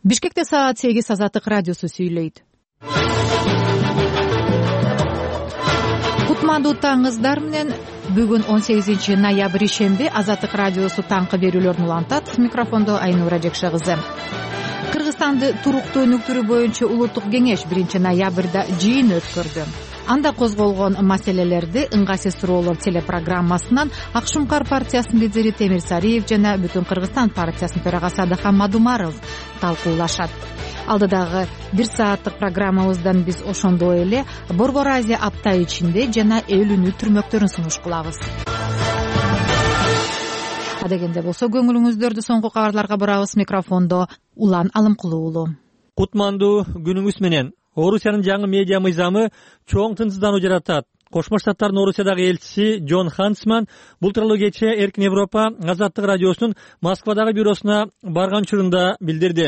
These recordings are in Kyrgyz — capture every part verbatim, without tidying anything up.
Бишкекте саат сегиз Азаттык радиосу сүйлөйт. Кутмандуу таңыңыздар менен. Бүгүн он сегизинчи ноябрь ишемби Азаттык радиосу таңкы берүүлөрүн улантат. Микрофондо Айнура Жекше кызы. Кыргызстанды туруктуу өнүктүрүү боюнча улуттук кеңеш биринчи ноябрда жыйын өткөрдү. Анда козголгон маселелерди ыңгайсыз суроолор телепрограммасынан Акшумкар партиясынын лидери Темир Сариев жана Бүтүн Кыргызстан партиясынын төрагасы Адахан Мадумаров талкуулашат. Алдыдагы бир сааттык программабыздан биз ошондой эле Борбор Азия апта ичинде жана эл үнү түрмөктөрүн сунуш кылабыз. Адегенде болсо көңүлүңүздөрдү соңку кабарларга бурабыз. Микрофондо Улан Алымкулуу уулу. Кутмандуу күнүңүз менен. Орусиянын жаңы медиа мыйзамы чоң тынчсыздануу жаратат. Кошмо Штаттардын Орусиядагы элчиси Джон Хансман бул тууралуу кечээ Эркин Европа Азаттык радиосунун Москвадагы бюросуна барган учурунда билдирди.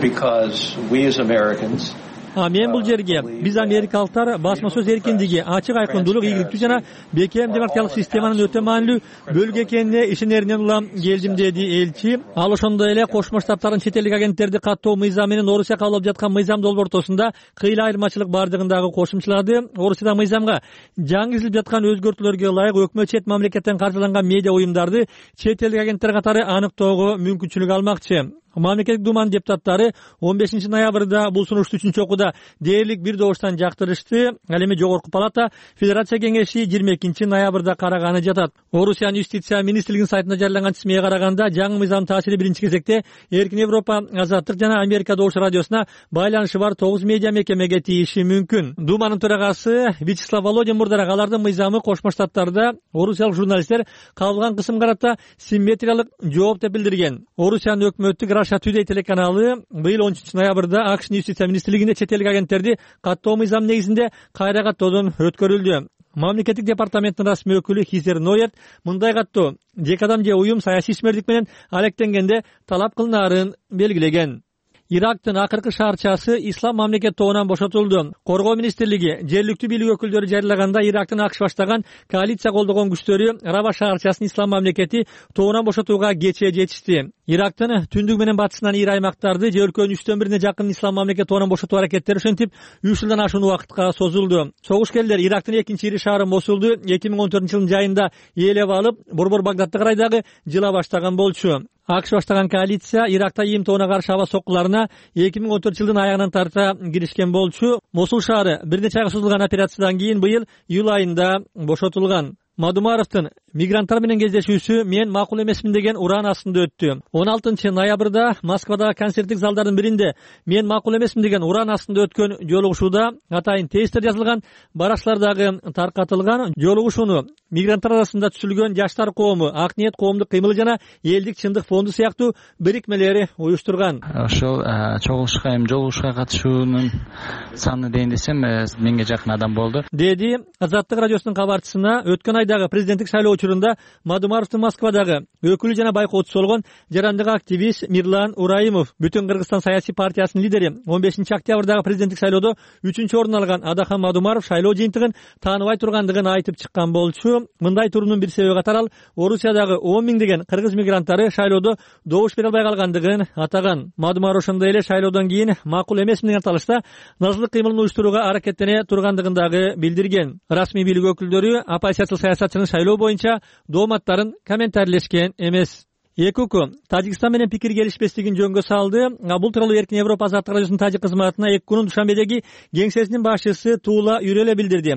А мен бул жерге биз америкалыктар басма сөз эркиндиги, ачык айкындуулук, ийгиликтүү жана бекем демократиялык системанын өтө маанилүү бөлүгү экенине ишенеринен улам келдим, деди элчи. Ал ошондой эле Кошмо Штаттардын чет элдик агенттерди каттоо мыйзам менен Орусия кабыл алып жаткан мыйзам долбоор ортосунда кыйла айырмачылык бардыгын дагы кошумчалады. Орусияда мыйзамга жаңы киргизилип жаткан өзгөртүүлөргө ылайык өкмөт чет мамлекеттен каржыланган медиа уюмдарды чет элдик агенттер катары аныктоого мүмкүнчүлүк алмакчы. Мамлекеттик думанын депутаттары он бешинчи ноябрда бул сунушту үчүнчү окууда дээрлик бир добуштан жактырышты. Ал эми Жогорку палата Федерация кеңеши жыйырма экинчи ноябрда караганы жатат. Орусиянын юстиция министрлигинин сайтында жарыяланган чизмеге караганда, жаңы мыйзамдын таасири биринчи кезекте Эркин Европа, Азаттык жана Америка Добуш радиосуна байланышы бар тогуз медиа мекемеге тийиши мүмкүн. Думанын төрагасы Вячеслав Володин мурдараак алардын мыйзамы Кошмо Штаттарда орусиялык журналисттер кабылган кысым карата симметриялык жооп деп билдирген. Орусиянын өкмөттүк Russia Today телеканалы быйыл он үчүнчү ноябрда АКШнын юстиция министрлигинде чет элдик агенттерди каттоо мыйзам негизинде кайра каттоодон өткөрүлдү. Мамлекеттик департаменттин расмий өкүлү Хизер Нойерт мындай каттоо жеке адам же уюм саясий ишмерлик менен алектенгенде талап кылынаарын белгилеген. Ирактын акыркы шаарчасы Ислам мамлекет тобунан бошотулду. Коргоо министрлиги жергиликтүү бийлик өкүлдөрү жарыялаганда Ирактын АКШ баштаган коалиция колдогон күчтөрү Раба шаарчасын Ислам мамлекети тобунан бошотууга кечээ жетишти. Ирактын түндүк менен батышынан ири аймактарды же өлкөнүн үчтөн бирине жакын Ислам мамлекет тобунан бошотуу аракеттери ошентип үч жылдан ашуун убакытка созулду. Согушкерлер Ирактын экинчи ири шаары Мосулду эки миң он төртүнчү жылдын жайында ээлеп алып, борбор Багдадты карайдагы жыла баштаган болчу. АКШ баштаган коалиция Иракта ИИМ тобуна каршы аба соккуларына эки миң он төртүнчү жылдын аягынан тарта киришкен болчу. Мосул шаары бир нече айга созулган операциядан кийин быйыл июль айында бошотулган. Мадумаровдун мигранттар менен кездешүүсү мен макул эмесмин деген уран астында өттү. он алтынчы ноябрда Москвадагы концерттик залдардын биринде мен макул эмесмин деген уран астында өткөн жолугушууда атайын тезистер жазылган барашчылар дагы таркатылган. Жолугушууну мигранттар арасында түзүлгөн жаштар коому, ак ниет коомдук кыймылы жана элдик чындык фонду сыяктуу бирикмелери уюштурган. Ошол чогулушка эми жолугушууга катышуунун саны дейин десем миңге жакын адам болду, деди Азаттык радиосунун кабарчысына. Өткөн айдагы президенттик шайлоо учурунда Мадумаровдун Москвадагы өкүлү жана байкоочусу болгон жарандык активист Мирлан Ураимов, Бүтүн Кыргызстан саясий партиясынын лидери, он бешинчи октябрдагы президенттик шайлоодо үчүнчү орун алган Адахан Мадумаров шайлоо жыйынтыгын тааныбай тургандыгын айтып чыккан болчу. Мындай туруунун бир себеби катары ал Орусиядагы он миңдеген кыргыз мигранттары шайлоодо добуш бере албай калгандыгын атаган. Мадумаров ошондой эле шайлоодон кийин макул эмесмин деген аталышта назылык кыймылын уюштурууга аракеттене тургандыгын дагы билдирген. Расмий бийлик өкүлдөрү оппозициялык саясатчынын шайлоо боюнча дооматтарын комментарийлешкен эмес. Эки өлкө Тажикстан менен пикир келишпестигин жөнгө салды. Бул тууралуу Эркин Европа Азаттык радиосунун тажик кызматына эки күнүн Душанбедеги кеңсесинин башчысы Тула Юреле билдирди.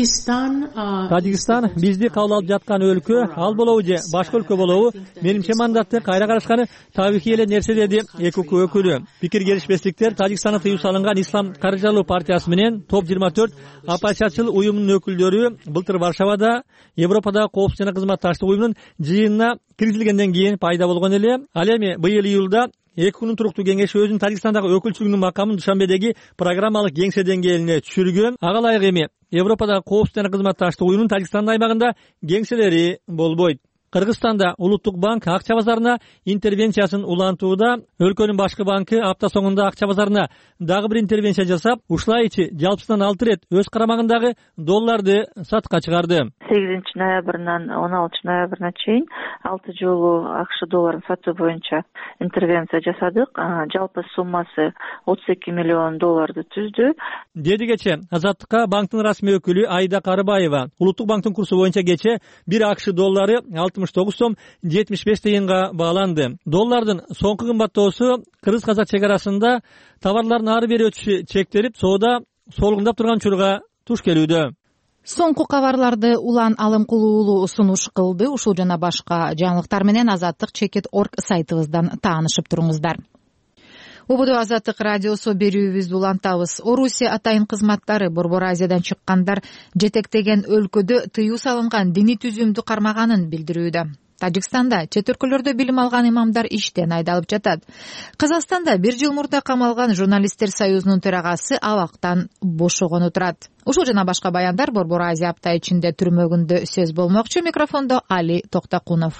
Тажикстан бизди кабыл алып жаткан өлкө, ал болобу же башка өлкө болобу, менимче мандатты кайра карашканы табигый эле нерсе, деди эки өлкө өкүлү. Пикир келишпестиктер Тажикстанда тыюу салынган Ислам каржылоо партиясы менен топ жыйырма төрт оппозициячыл уюмунун өкүлдөрү былтыр Варшавада Европадагы коопсуздук жана кызматташтык уюмунун жыйынына киргизилгенден кийин пайда болгон эле. Ал эми быйыл июлда эки күнүн туруктуу кеңеши өзүнүн Тажикстандагы өкүлчүлүгүнүн макамын Душанбедеги программалык кеңсе деңгээлине түшүргөн. Ага ылайык эми Европадагы коопсуздук жана кызматташтык уюмунун Тажикстандын аймагында кеңселери болбойт. Кыргызстанда Улуттук банк акча базарына интервенциясын улантууда. Өлкөнүн башкы банкы апта соңунда акча базарына дагы бир интервенция жасап, ушулайчы жалпысынан алты рет өз карамагындагы долларды сатка чыгарды. сегизинчи ноябрынан он алтынчы ноябрына чейин алты жолу АКШ долларын сатуу боюнча интервенция жасадык. Жалпы суммасы отуз эки миллион долларды түздү. Деди кече Азаттыкка банктын расмий өкүлү Айда Карыбаева. Улуттук банктын курсу боюнча кече бир АКШ доллары алтымыш тогуз сом жетимиш беш тыйынга бааланды. Доллардын соңку кымбаттоосу кыргыз-казак чек арасында товарлардын ары бери өтүшү чектелип, соода солгундап турган учурга туш келүүдө. Соңку кабарларды Улан Алым Кулуулу сунуш кылды. Ушул жана башка жаңылыктар менен азаттык чекит точка орг сайтыбыздан таанышып туруңуздар. Ободо Азаттык радиосу берүүбүздү улантабыз. Орусия атайын кызматтары Борбор Азиядан чыккандар жетектеген өлкөдө тыюу салынган диний түзүмдү кармаганын билдирүүдө. Тажикстанда чет өлкөлөрдө билим алган имамдар иштен айдалып жатат. Казакстанда бир жыл мурда камалган журналисттер союзунун төрагасы абактан бошогону турат. Ушул жана башка баяндар Борбор Азия апта ичинде түрмөгүндө сөз болмокчу. Микрофондо Али Токтакунов.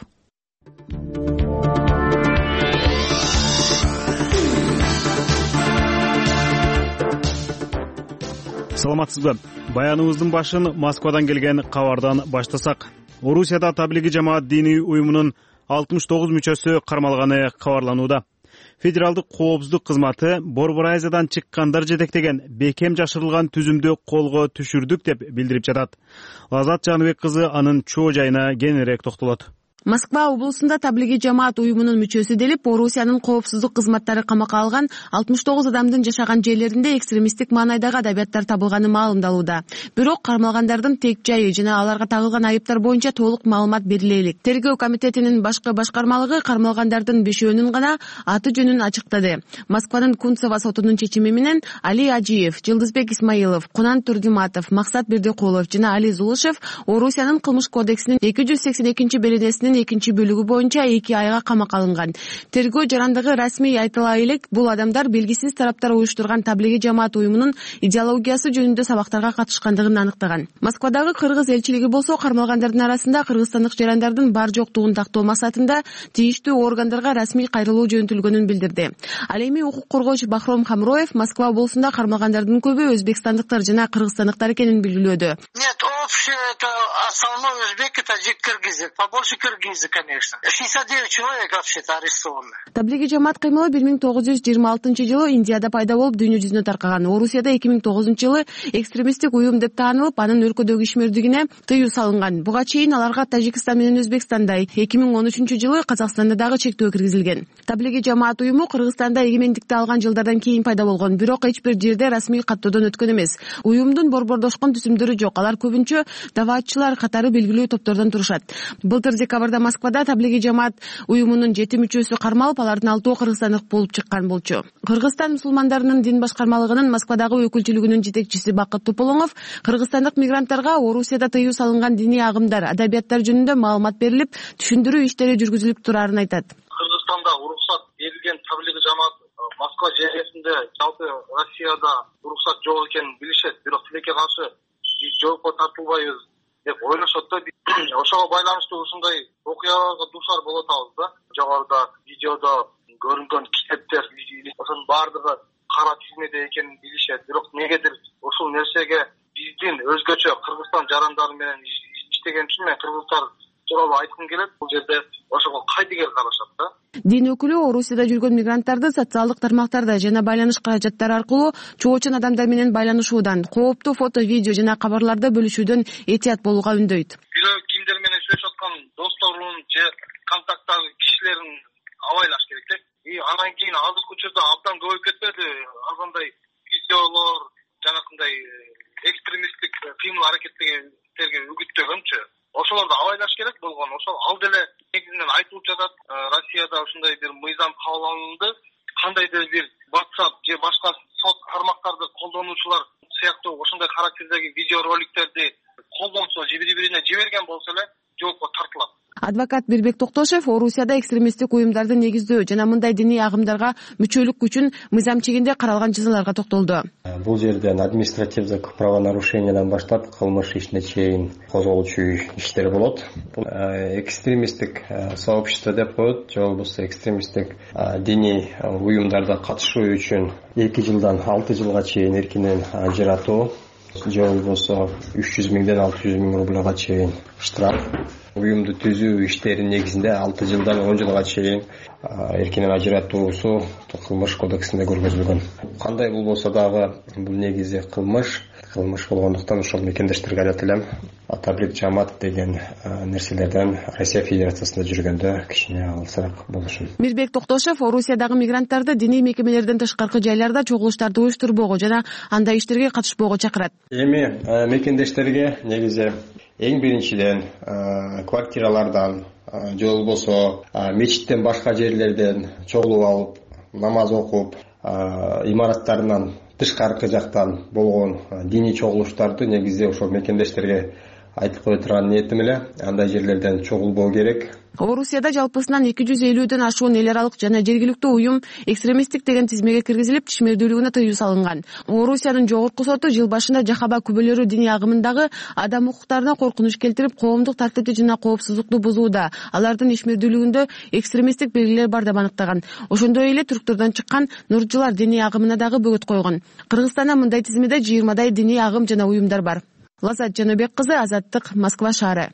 Саламатсызбы. Баяныбыздын башын Москвадан келген кабардан баштасак. Орусияда Таблиги жамаат диний уюмунун алтымыш тогуз мүчөсү кармалганы кабарланууда. Федералдык коопсуздук кызматы Борбор Азиядан чыккандар жетектеген бекем жашырылган түзүмдү колго түшүрдүк деп билдирип жатат. Азат Жаныбек кызы анын чоо жайына кененирээк токтолот. Москва облусунда Таблиги жамаат уюмунун мүчөсү делип, Орусиянын коопсуздук кызматтары камакка алган алтымыш тогуз адамдын жашаган жерлеринде экстремисттик маанайдагы адабияттар табылганы маалымдалууда. Бирок кармалгандардын тек жайы жана аларга тагылган айыптар боюнча толук маалымат бериле элек. Тергөө комитетинин башкы башкармалыгы кармалгандардын бешөөнүн гана аты жөнүн ачыктады. Москванын Кунцево сотунун чечими менен Али Ажиев, Жылдызбек Исмаилов, Кунан Турдиматов, Максат Бердикулов жана Али Зулушев Орусиянын кылмыш кодексинин эки жүз сексен экинчи беренесинин экинчи бөлүгү боюнча эки айга камакка алынган. Тергөө жарандыгы расмий айтыла элек, бул адамдар белгисиз тараптар уюштурган Таблиги жамаат уюмунун идеологиясы жөнүндө сабактарга катышкандыгын аныктаган. Москвадагы кыргыз элчилиги болсо кармалгандардын арасында кыргызстандык жарандардын бар жоктугун тактоо максатында тийиштүү органдарга расмий кайрылуу жөнөтүлгөнүн билдирди. Ал эми укук коргоочу Бахром Хамроев Москва облусунда кармалгандардын көбү өзбекстандыктар жана кыргызстандыктар экенин билдирүүдө. Нет, вообще это основной узбек, это киргизы, побольше киргизы, конечно. шестьдесят девять человек вообще-то арестованы. Таблиги жамаат кыймылы бир миң тогуз жүз жыйырма алтынчы жылы Индияда пайда болуп, дүйнө жүзүнө таркаган. Орусияда эки миң тогузунчу жылы экстремисттик уюм деп таанылып, анын өлкөдөгү ишмердигине тыюу салынган. Буга чейин аларга Тажикстан менен Өзбекстанда, эки миң он үчүнчү жылы Казакстанда дагы чектөө киргизилген. Таблиги жамаат уюму Кыргызстанда эгемендикти алган жылдардан кийин пайда болгон, бирок эч бир жерде расмий каттоодон өткөн эмес. Уюмдун борбордошкон түзүмдөрү жок. Алар көбүнчө даваатчылар катары белгилүү топтордон турушат. Былтыр декабрда Москвада Таблиги жамаат уюмунун жети мүчөсү кармалып, алардын алтоо кыргызстандык болуп чыккан болчу. Кыргызстан мусулмандарынын дин башкармалыгынын Москвадагы өкүлчүлүгүнүн жетекчиси Бакыт Туполоңов кыргызстандык мигранттарга Орусияда тыюу салынган диний агымдар, адабияттар жөнүндө маалымат берилип, түшүндүрүү иштери жүргүзүлүп турарын айтат. Кыргызстанда уруксат берилген Таблиги жамаат Москва жээресинде, жалпы Россияда уруксат жок экенин билишет, бирок тилекке каршы биз жоопко тартылбайбыз деп ойлошот да. Ошого байланыштуу ушундай окуяга дуушар болуп атабыз да. Жогоруда видеодо көрүнгөн китептер, ошонун баардыгы кара тизмеде экенин билишет. Бирок негедир ушул нерсеге биздин өзгөчө Кыргызстан жарандары менен иштеген үчүн мен кыргыздар тууралуу айткым келет. Бул жерде ошого кайдыгер карашат да. Дин өкүлү Орусияда жүргөн мигранттарды социалдык тармактарда жана байланыш каражаттары аркылуу чоочун адамдар менен байланышуудан, кооптуу фото, видео жана кабарларды бөлүшүүдөн этият болууга үндөйт. Бирөө кимдер менен сүйлөшүп аткан досторун же контакттагы кишилерин абайлаш керек да. И анан кийин азыркы учурда абдан көбөйүп кетпеди андай видеолор, жанакындай экстремисттик кыймыл аракеттерге үгүттөгөнчү. Ошолорду абайлаш керек болгон. Ошол ал деле негизинен айтылып жатат. Россияда ушундай бир мыйзам кабыл алынды. Кандайдыр бир WhatsApp же башка сот тармактарды колдонуучулар сыяктуу ошондой характердеги видео роликтерди колдонсо же бири-бирине жиберген болсо эле, жоопко тартылат. Адвокат Бирбек Токтошев Орусияда экстремисттик уюмдарды негиздөө жана мындай диний агымдарга мүчөлүк үчүн мыйзам чегинде каралган жазаларга токтолду. Бул жерден административдик правонарушениядан баштап кылмыш ишине чейин козголчу иштер болот. Экстремисттик сообщество деп коет, же болбосо экстремисттик диний уюмдарда катышуу үчүн эки жылдан алты жылга чейин эркинен ажыратуу, же болбосо үч жүз миңден алты жүз миң рубльга чейин штраф. Уюмду түзүү иштеринин негизинде алты жылдан он жылга чейин эркинен ажыратуусу кылмыш кодексинде көргөзүлгөн. Кандай болбосо дагы бул негизи кылмыш, кылмыш болгондуктан ошол мекендештерге айтат элем, таблик жамаат деген нерселерден Россия Федерациясында жүргөндө кичине алысыраак болушун. Мирбек Токтошев Орусиядагы мигранттарды диний мекемелерден тышкаркы жайларда чогулуштарды уюштурбоого жана андай иштерге катышпоого чакырат. Эми мекендештерге негизи эң биринчиден квартиралардан же болбосо мечиттен башка жерлерден чогулуп алып намаз окуп, имараттарынан тышкаркы жактан болгон диний чогулуштарды негизи ошол мекендештерге айтып кое турган ниетим эле, андай жерлерден чогулбоо керек. Орусияда жалпысынан эки жүз элүүдөн ашуун эл аралык жана жергиликтүү уюм экстремисттик деген тизмеге киргизилип, тишмердүүлүгүнө тыюу салынган. Орусиянын жогорку соту жыл башында Жахаба күбөлөрү диний агымындагы адам укуктарына коркунуч келтирип, коомдук тартипти жана коопсуздукту бузууда, алардын ишмердүүлүгүндө экстремисттик белгилер бар деп аныктаган. Ошондой эле Түрктөрдөн чыккан Нурчулар диний агымына дагы бөгөт койгон. Кыргызстанда мындай тизмеде жыйырмадай диний агым жана уюмдар бар. Лазат Жаныбек кызы, Азаттык, Москва шаары.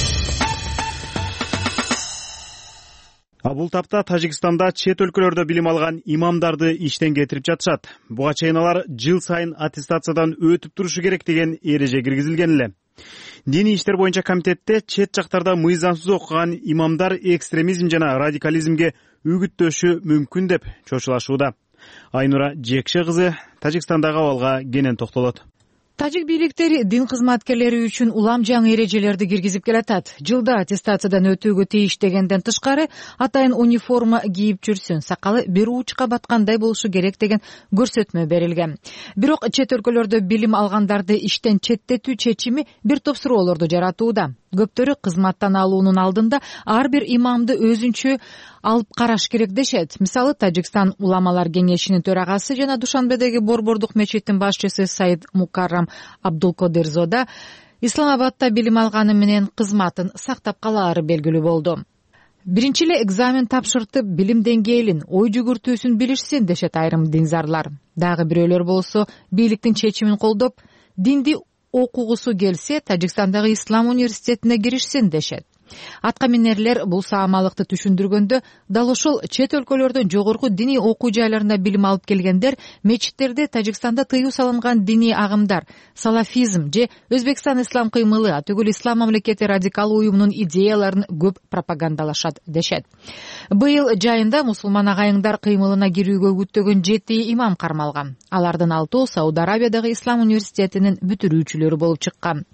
А бул тапта Тажикстанда чет өлкөлөрдө билим алган имамдарды иштен кетирип жатышат. Буга чейин алар жыл сайын аттестациядан өтүп турушу керек деген эреже киргизилген эле. Диний иштер боюнча комитетте чет жактарда мыйзамсыз окуган имамдар экстремизм жана радикализмге үгүттөшү мүмкүн деп чочулашууда. Айнура Жекше кызы Тажикстандагы абалга кенен токтолот. Тажик бийликтери дин кызматкерлери үчүн улам жаңы эрежелерди киргизип келатат. Жылда аттестациядан өтүүгө тийиш дегенден тышкары атайын униформа кийип жүрсүн, сакалы бир уучка баткандай болушу керек деген көрсөтмө берилген. Бирок чет өлкөлөрдө билим алгандарды иштен четтетүү чечими бир топ суроолорду жаратууда. Көптөрү кызматтан алуунун алдында ар бир имамды өзүнчө алып караш керек дешет. Мисалы, Тажикстан уламалар кеңешинин төрагасы жана Душанбедеги Борбордук мечиттин башчысы Саид Мукаррам Абдулкодирзода Исламабадта билим алганы менен кызматын сактап калаары белгилүү болду. Биринчи эле экзамен тапшыртып, билим деңгээлин, ой жүгүртүүсүн билишсин дешет айрым динзарлар. Дагы бирөөлөр болсо бийликтин чечимин колдоп, динди окугусу келсе, Тажикстандагы Ислам университетине киришсин дешет. Атка минерлер бул саамалыкты түшүндүргөндө, дал ошол чет өлкөлөрдөн жогорку диний окуу жайларында билим алып келгендер мечиттерде Тажикстанда тыюу салынган диний агымдар, салафизм же Өзбекстан ислам кыймылы, атүгүл ислам мамлекети радикал уюмунун идеяларын көп пропагандалашат дешет. Быйыл жайында мусулман агайыңдар кыймылына кирүүгө үгүттөгөн жети имам кармалган. Алардын алтоо Сауд Арабиядагы ислам университетинин бүтүрүүчүлөрү болуп чыккан.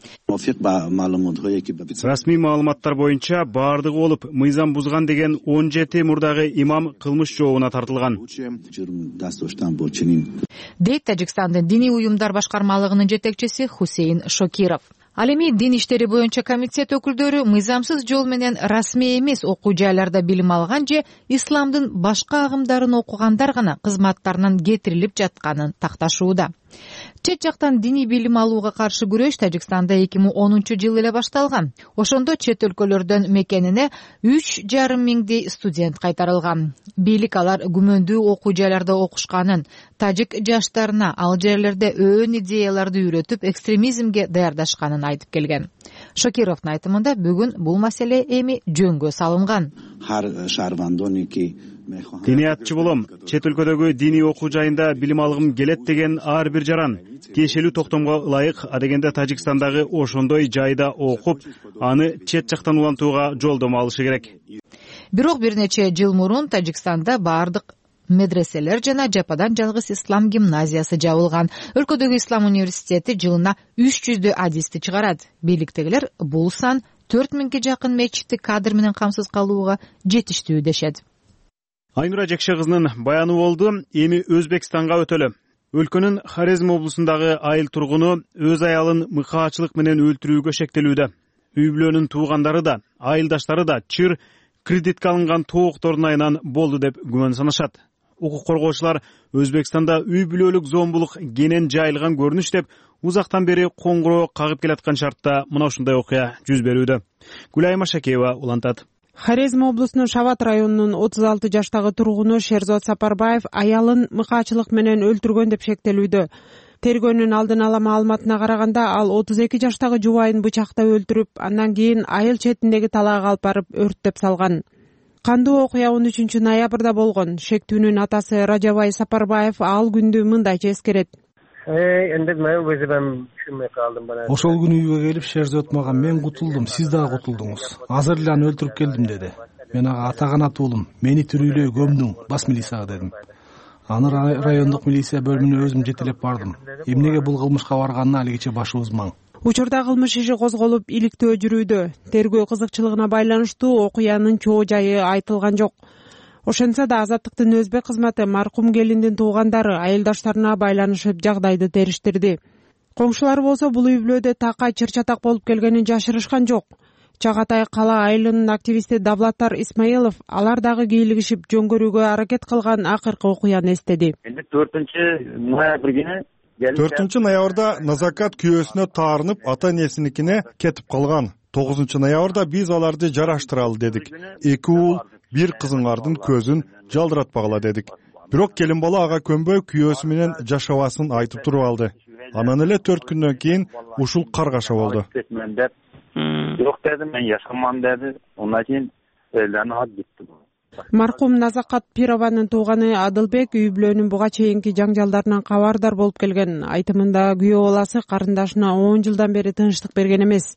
Расмий маалыматтар боюнча баардыгы болуп мыйзам бузган деген он жети мурдагы имам кылмыш жообуна тартылган. Дейт Тажикстандын диний уюмдар башкармалыгынын жетекчиси Хусейн Шокиров. Ал эми дин иштери боюнча комитет өкүлдөрү мыйзамсыз жол менен расмий эмес окуу жайларда билим алган же исламдын башка агымдарын окугандар гана кызматтарынан кетирилип жатканын такташууда. Чет жактан диний билим алууга каршы күрөш Тажикстанда эки миң онунчу жылы эле башталган. Ошондо чет өлкөлөрдөн мекенине үч жарым миңдей студент кайтарылган. Бийлик алар күмөндүү окуу жайларда окушканын, тажик жаштарына ал жерлерде өөн идеяларды үйрөтүп, экстремизмге даярдашканын айтып келген. Шокировдун айтымында бүгүн бул маселе эми жөнгө салынган. Диниятчы болом, чет өлкөдөгү диний окуу жайында билим алгым келет деген ар бир жаран тиешелүү токтомго ылайык, адегенде Тажикстандагы ошондой жайда окуп, аны чет жактан улантууга жолдомо алышы керек. Бирок бир нече жыл мурун Тажикстанда баардык медреселер жана жападан жалгыз ислам гимназиясы жабылган. Өлкөдөгү ислам университети жылына үч жүздөй адисти чыгарат. Бийликтегилер бул сан төрт миңге жакын мечитти кадр менен камсыз калууга жетиштүү дешет. Айнура Жекше кызынын баяны болду. Эми Өзбекстанга өтөлө. Өлкөнүн Хорезм облусундагы айыл тургуну өз аялын мыкаачылык менен өлтүрүүгө шектелүүдө. үй бүлөнүн туугандары да, айылдаштары да чыр кредитке алынган тооктордун айынан болду деп күмөн санашат. Укук коргоочулар Өзбекстанда үй бүлөлүк зомбулук кенен жайылган көрүнүш деп узактан бери коңгуроо кагып келаткан шартта мына ушундай окуя жүз берүүдө. Гүлай Машакеева улантат. Хорезм облусунун Шават районунун отуз алты жаштагы тургуну Шерзот Сапарбаев аялын мыкаачылык менен өлтүргөн деп шектелүүдө. Тергөөнүн алдын ала маалыматына караганда, ал отуз эки жаштагы жубайын бычактап өлтүрүп, андан кийин айыл четиндеги талаага алып барып өрттөп салган. Кандуу окуя он үчүнчү ноябрда болгон. Шектүүнүн атасы Ражабай Сапарбаев ал күндү мындайча эскерет. Ошол күнү үйгө келип Шерзот мага мен кутулдум, сиз дагы кутулдуңуз. Азыр эле аны өлтүрүп келдим деди. Мен ага атаганат уулум, мени тирүүлөй көмдүң, бас милицияга дедим. Аны райондук милиция бөлүмүнө өзүм жетелеп бардым. Эмнеге бул кылмышка барганына алигиче башыбыз маң. Учурда кылмыш иши козголуп, иликтөө жүрүүдө. Тергөө кызыкчылыгына байланыштуу окуянын чоо жайы айтылган жок. Ошентсе да Азаттыктын Өзбек кызматы маркум келиндин туугандары айылдаштарына байланышып жагдайды териштирди. Коңшулар болсо бул үй бүлөдө такай чыр-чатак болуп келгенин жашырышкан жок. Чагатай кала айылынын активисти Давлаттар Исмаилов алар дагы кийлигишип жөн көрүүгө аракет кылган акыркы окуяны эстеди. төртүнчү ноябрда Назакат күйөөсүнө таарынып, ата энесиникине кетип калган. тогузунчу ноябрда биз аларды жараштыралы дедик. Эки уул, бир кызыңардын көзүн жалдыратпагыла дедик. Бирок келин бала ага көнбөй күйөөсү менен жашабасын айтып туруп алды. Анан эле төрт күндөн кийин ушул каргаша болду. Жок дедим, мен жашамам деди. Ондан кийин элдерин алып кетти. Маркум Назакат Пированын тууганы Адылбек үй бүлөнүн буга чейинки жаңжалдарынан кабардар болуп келген. Айтымында күйөө баласы карындашына он жылдан бери тынчтык берген эмес.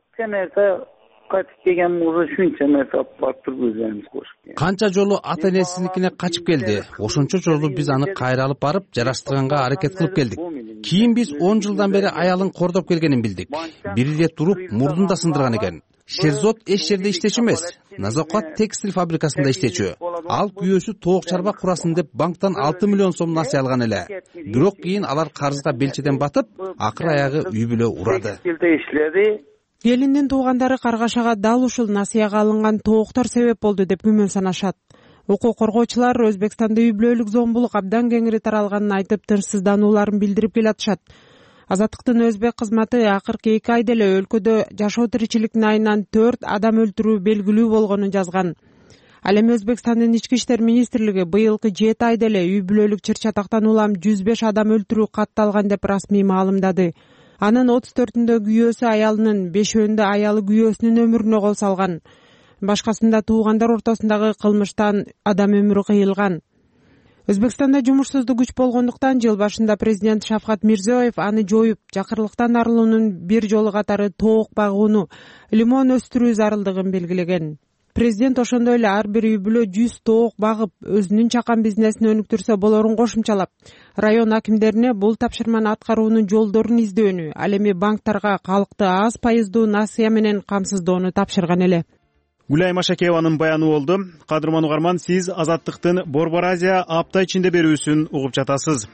Канча жолу ата энесиникине качып келди. Ошончо жолу биз аны кайра алып барып жараштырганга аракет кылып келдик. Кийин биз он жылдан бери аялын кордоп келгенин билдик. Бир ирет туруп мурдун да сындырган экен. Шерзот эч жерде иштечү эмес. Назакат текстиль фабрикасында иштечү. Ал күйөөсү тоок чарба курасын деп банктан алты миллион сом насыя алган эле. Бирок кийин алар карызга белчеден батып, акыр аягы үй бүлө урады. Келиндин туугандары каргашага дал ушул насыяга алынган тооктор себеп болду деп күмөн санашат. Укук коргоочулар Өзбекстанда үй бүлөлүк зомбулук абдан кеңири таралганын айтып, тынчсызданууларын билдирип келатышат. Азаттыктын Өзбек кызматы акыркы эки айда эле өлкөдө жашоо тиричиликтин айынан төрт адам өлтүрүү белгилүү болгонун жазган. Ал эми Өзбекстандын ички иштер министрлиги быйылкы жети айда эле үй бүлөлүк чыр-чатактан улам жүз беш адам өлтүрүү катталган деп расмий маалымдады. Анын отуз төртүндө күйөөсү аялынын, бешөөндө аялы күйөөсүнүн өмүрүнө кол салган. Башкасында туугандар ортосундагы кылмыштан адам өмүрү кыйылган. Өзбекстанда жумушсуздук күч болгондуктан жыл башында президент Шавкат Мирзиёев аны жоюп, жакырлыктан арылуунун бир жолу катары тоок багууну, лимон өстүрүү зарылдыгын белгилеген. Президент ошондой эле ар бир үй бүлө жүз тоок багып, өзүнүн чакан бизнесин өнүктүрсө болорун кошумчалап, район акимдерине бул тапшырманы аткаруунун жолдорун издөөнү, ал эми банктарга калкты аз пайыздуу насыя менен камсыздоону тапшырган эле. Гүлай Машакееванын баяны болду. Кадырман угарман, сиз Азаттыктын Борбор Азия апта ичинде берүүсүн угуп жатасыз.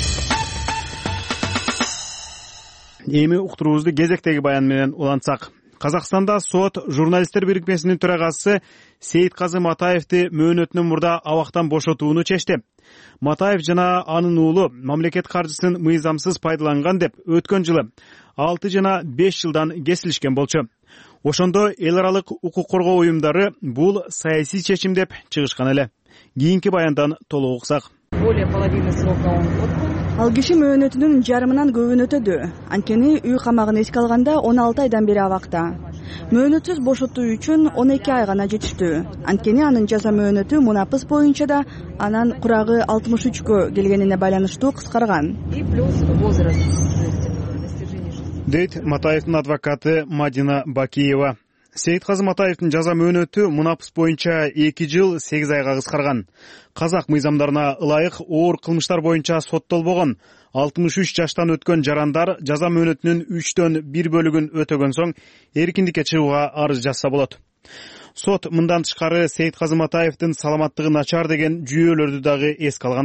Эми уктуруубузду кезектеги баян менен улантсак. Казакстанда сот журналисттер бирикмесинин төрагасы Сейитказы Матаевди мөөнөтүнөн мурда абактан бошотууну чечти. Матаев жана анын уулу мамлекет каржысын мыйзамсыз пайдаланган деп өткөн жылы алты жана беш жылдан кесилишкен болчу. Ошондо эл аралык укук коргоо уюмдары бул саясий чечим деп чыгышкан эле. Кийинки баяндан толук уксак. Ал киши мөөнөтүнүн жарымынан көбүн өтөдү. Анткени үй камагын эске алганда он алты айдан бери абакта. Мөөнөтсүз бошотуу үчүн он эки ай гана жетиштүү. Анткени анын жаза мөөнөтү мунапыс боюнча да анан курагы алтымыш үчкө келгенине байланыштуу кыскарган. Дейт Матаевдин адвокаты Мадина Бакиева. Сейитказы Матаевдин жаза мөөнөтү мунапыс боюнча эки жыл сегиз айга кыскарган. Казак мыйзамдарына ылайык оор кылмыштар боюнча соттолбогон алтымыш үч жаштан өткөн жарандар жаза мөөнөтүнүн үчтөн бир бөлүгүн өтөгөн соң эркиндикке чыгууга арыз жазса болот. Сот мындан тышкары Сейитказы Матаевдин саламаттыгы начар деген жүйөлөрдү дагы эске алгандай.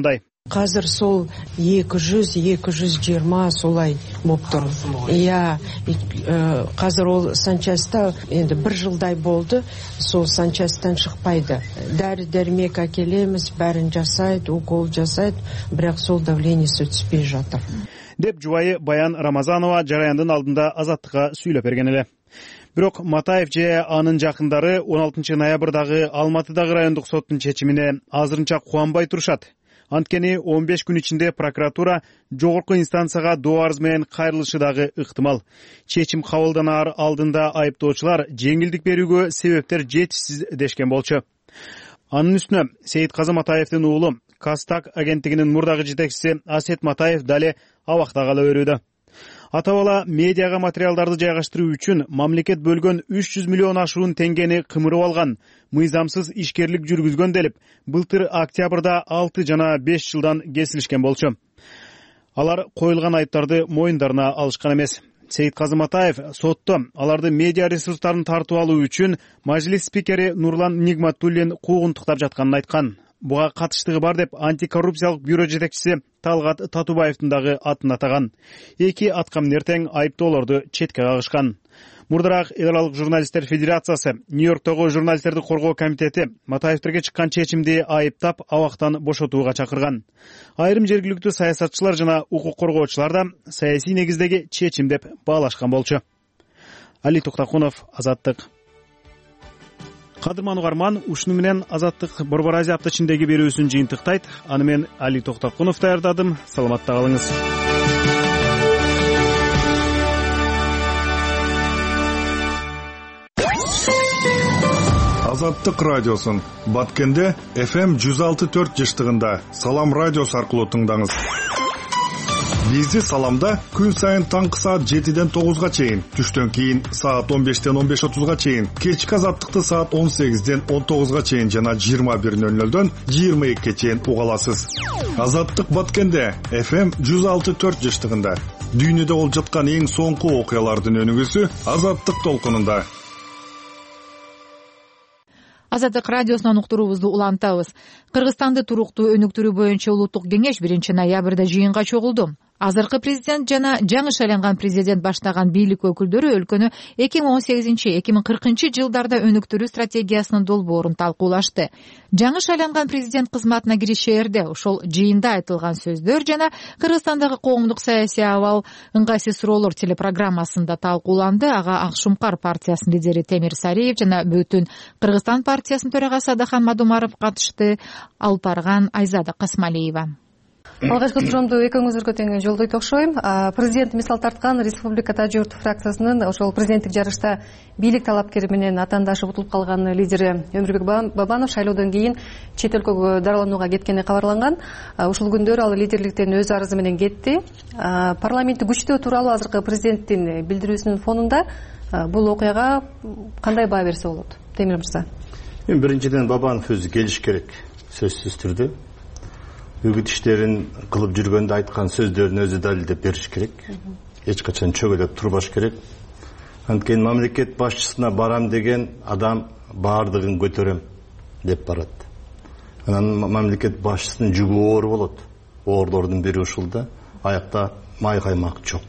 Қазір сол эки жүз эки жүз жыйырма солай болып тұр. Иә, қазір ол санчаста енді бір жылдай болды, сол санчастан шықпайды. Дәрі дәрмек әкелеміз, бәрін жасайды, укол жасайды, бірақ сол давлениесі түспей жатыр. Деп жубайы Баян Рамазанова жараяндын алдында Азаттыкка сүйлөп берген эле. Бирок Матаев же анын жакындары он алтынчы ноябрдагы Алматыдагы райондук соттун чечимине азырынча кубанбай турушат. Анткени он беш күн ичинде прокуратура жогорку инстанцияга доо арыз менен кайрылышы дагы ыктымал. Чечим кабылданаар алдында айыптоочулар жеңилдик берүүгө себептер жетишсиз дешкен болчу. Анын үстүнө Сейитказы Матаевдин уулу Кастак агенттигинин мурдагы жетекчиси Асет Матаев дале абакта кала берүүдө. Ата-бала медиага материалдарды жайгаштыруу үчүн мамлекет бөлгөн үч жүз миллион ашуун теңгени кымырып алган, мыйзамсыз ишкерлик жүргүзгөн делип, былтыр октябрда алты жана беш жылдан кесилишкен болчу. Алар коюлган айыптарды моюндарына алышкан эмес. Сейитказы Матаев сотто аларды медиа ресурстарын тартып алуу үчүн мажлис спикери Нурлан Нигматуллин куугунтуктап жатканын айткан. Буга катыштыгы бар деп антикоррупциялык бюро жетекчиси Талгат Татубаевдин дагы атын атаган. Эки аткам эртең айыптоолорду четке кагышкан. Мурдараак Эл аралык журналисттер федерациясы, Нью-Йорктогу журналисттерди коргоо комитети Матаевтерге чыккан чечимди айыптап, абактан бошотууга чакырган. Айрым жергиликтүү саясатчылар жана укук коргоочулар да саясий негиздеги чечим деп баалашкан болчу. Али Токтакунов, Азаттык. Кадырман угарман, ушуну менен Азаттык Борбор Азия апта ичиндеги берүүсүн жыйынтыктайт. Аны мен Али Токтакунов даярдадым. Саламатта калыңыз. Азаттык радиосун Баткенде эф эм жүз алты төрт жыштыгында Салам радиосу аркылуу тыңдаңыз. Бизди Саламда күн сайын таңкы саат жетиден тогузга чейин, түштөн кийин саат он бештен он беш отузга чейин, кечки Азаттыкты саат он сегизден он тогузга чейин жана жыйырма бир нөл нөлдөн жыйырма экиге чейин уга аласыз. Азаттык Баткенде эф эм жүз алты төрт жыштыгында дүйнөдө болуп жаткан эң соңку окуялардын өнүгүүсү Азаттык толкунунда. Азаттык радиосунан уктуруубузду улантабыз. Кыргызстанды туруктуу өнүктүрүү боюнча улуттук кеңеш биринчи ноябрда жыйынга чогулду. Азыркы президент жана жаңы шайланган президент баштаган бийлик өкүлдөрү өлкөнү эки миң он сегизинчи эки миң кыркынчы жылдарда өнүктүрүү стратегиясынын долбоорун талкуулашты. Жаңы шайланган президент кызматына киришээрде ошол жыйында айтылган сөздөр жана Кыргызстандагы коомдук саясий абал ыңгайсыз суроолор телепрограммасында талкууланды. Ага Ак Шумкар партиясынын лидери Темир Сариев жана Бүтүн Кыргызстан партиясынын төрагасы Адахан Мадумаров катышты. Алып барган Айзада Касмалиева. Алгачкы суроомду экөөңүзгө тең жолдойт окшойм. Президент мисал тарткан Республикада журт фракциясынын ошол президенттик жарышта бийлик талапкери менен атаандашып утулуп калган лидери Өмүрбек Бабанов шайлоодон кийин чет өлкөгө дарыланууга кеткени кабарланган. Ушул күндөр ал лидерликтен өз арызы менен кетти. Парламентти күчтөө тууралуу азыркы президенттин билдирүүсүнүн фонунда бул окуяга кандай баа берсе болот? Темир мырза. Мен биринчиден Бабанов өзү келиш керек, сөзсүз түрдө. Үгүт иштерин кылып жүргөндө айткан сөздөрүн өзү далилдеп бериш керек. Эч качан чөгөлөп турбаш керек. Анткени мамлекет башчысына барам деген адам баардыгын көтөрөм деп барат. Анан мамлекет башчысынын жүгү оор болот. Оорлордун бири ушул да, аякта май каймак жок.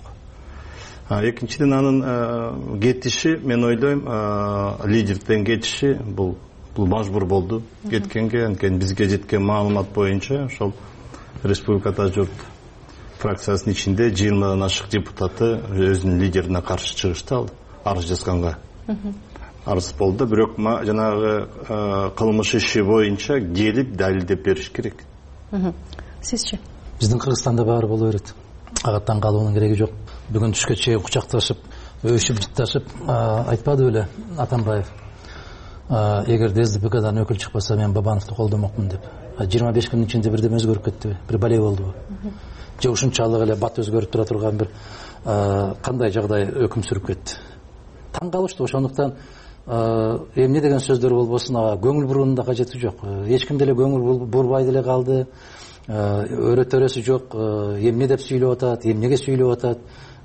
Экинчиден анын кетиши, мен ойлойм, лидерден кетиши бул бул мажбур болду кеткенге. Анткени бизге жеткен маалымат боюнча ошол республикада журт фракциясынын ичинде жыйырмадан ашык депутаты өзүнүн лидерине каршы чыгышты, ал арыз жазганга арыз болду. Бирок жанагы кылмыш иши боюнча келип далилдеп бериш керек. Сизчи? Биздин Кыргызстанда баары боло берет. Ага таң калуунун кереги жок. Бүгүн түшкө чейин кучакташып, өшүп жытташып айтпады беле Атамбаев. Эгер дэ эс дэ пэ кадан өкүл чыкпаса мен Бабановду колдомокмун деп. жыйырма беш күндүн ичинде бирдеме өзгөрүп кеттиби? Бир бале болдубу? Же ушунчалык эле бат өзгөрүп тура турган бир кандай жагдай өкүм сүрүп кетти? Таң калыштуу. Ошондуктан эмне деген сөздөр болбосун, ага көңүл буруунун да кажети жок. Эч ким деле көңүл бурбай деле калды. Өрө төрөсү жок. Эмне деп сүйлөп атат, эмнеге сүйлөп атат?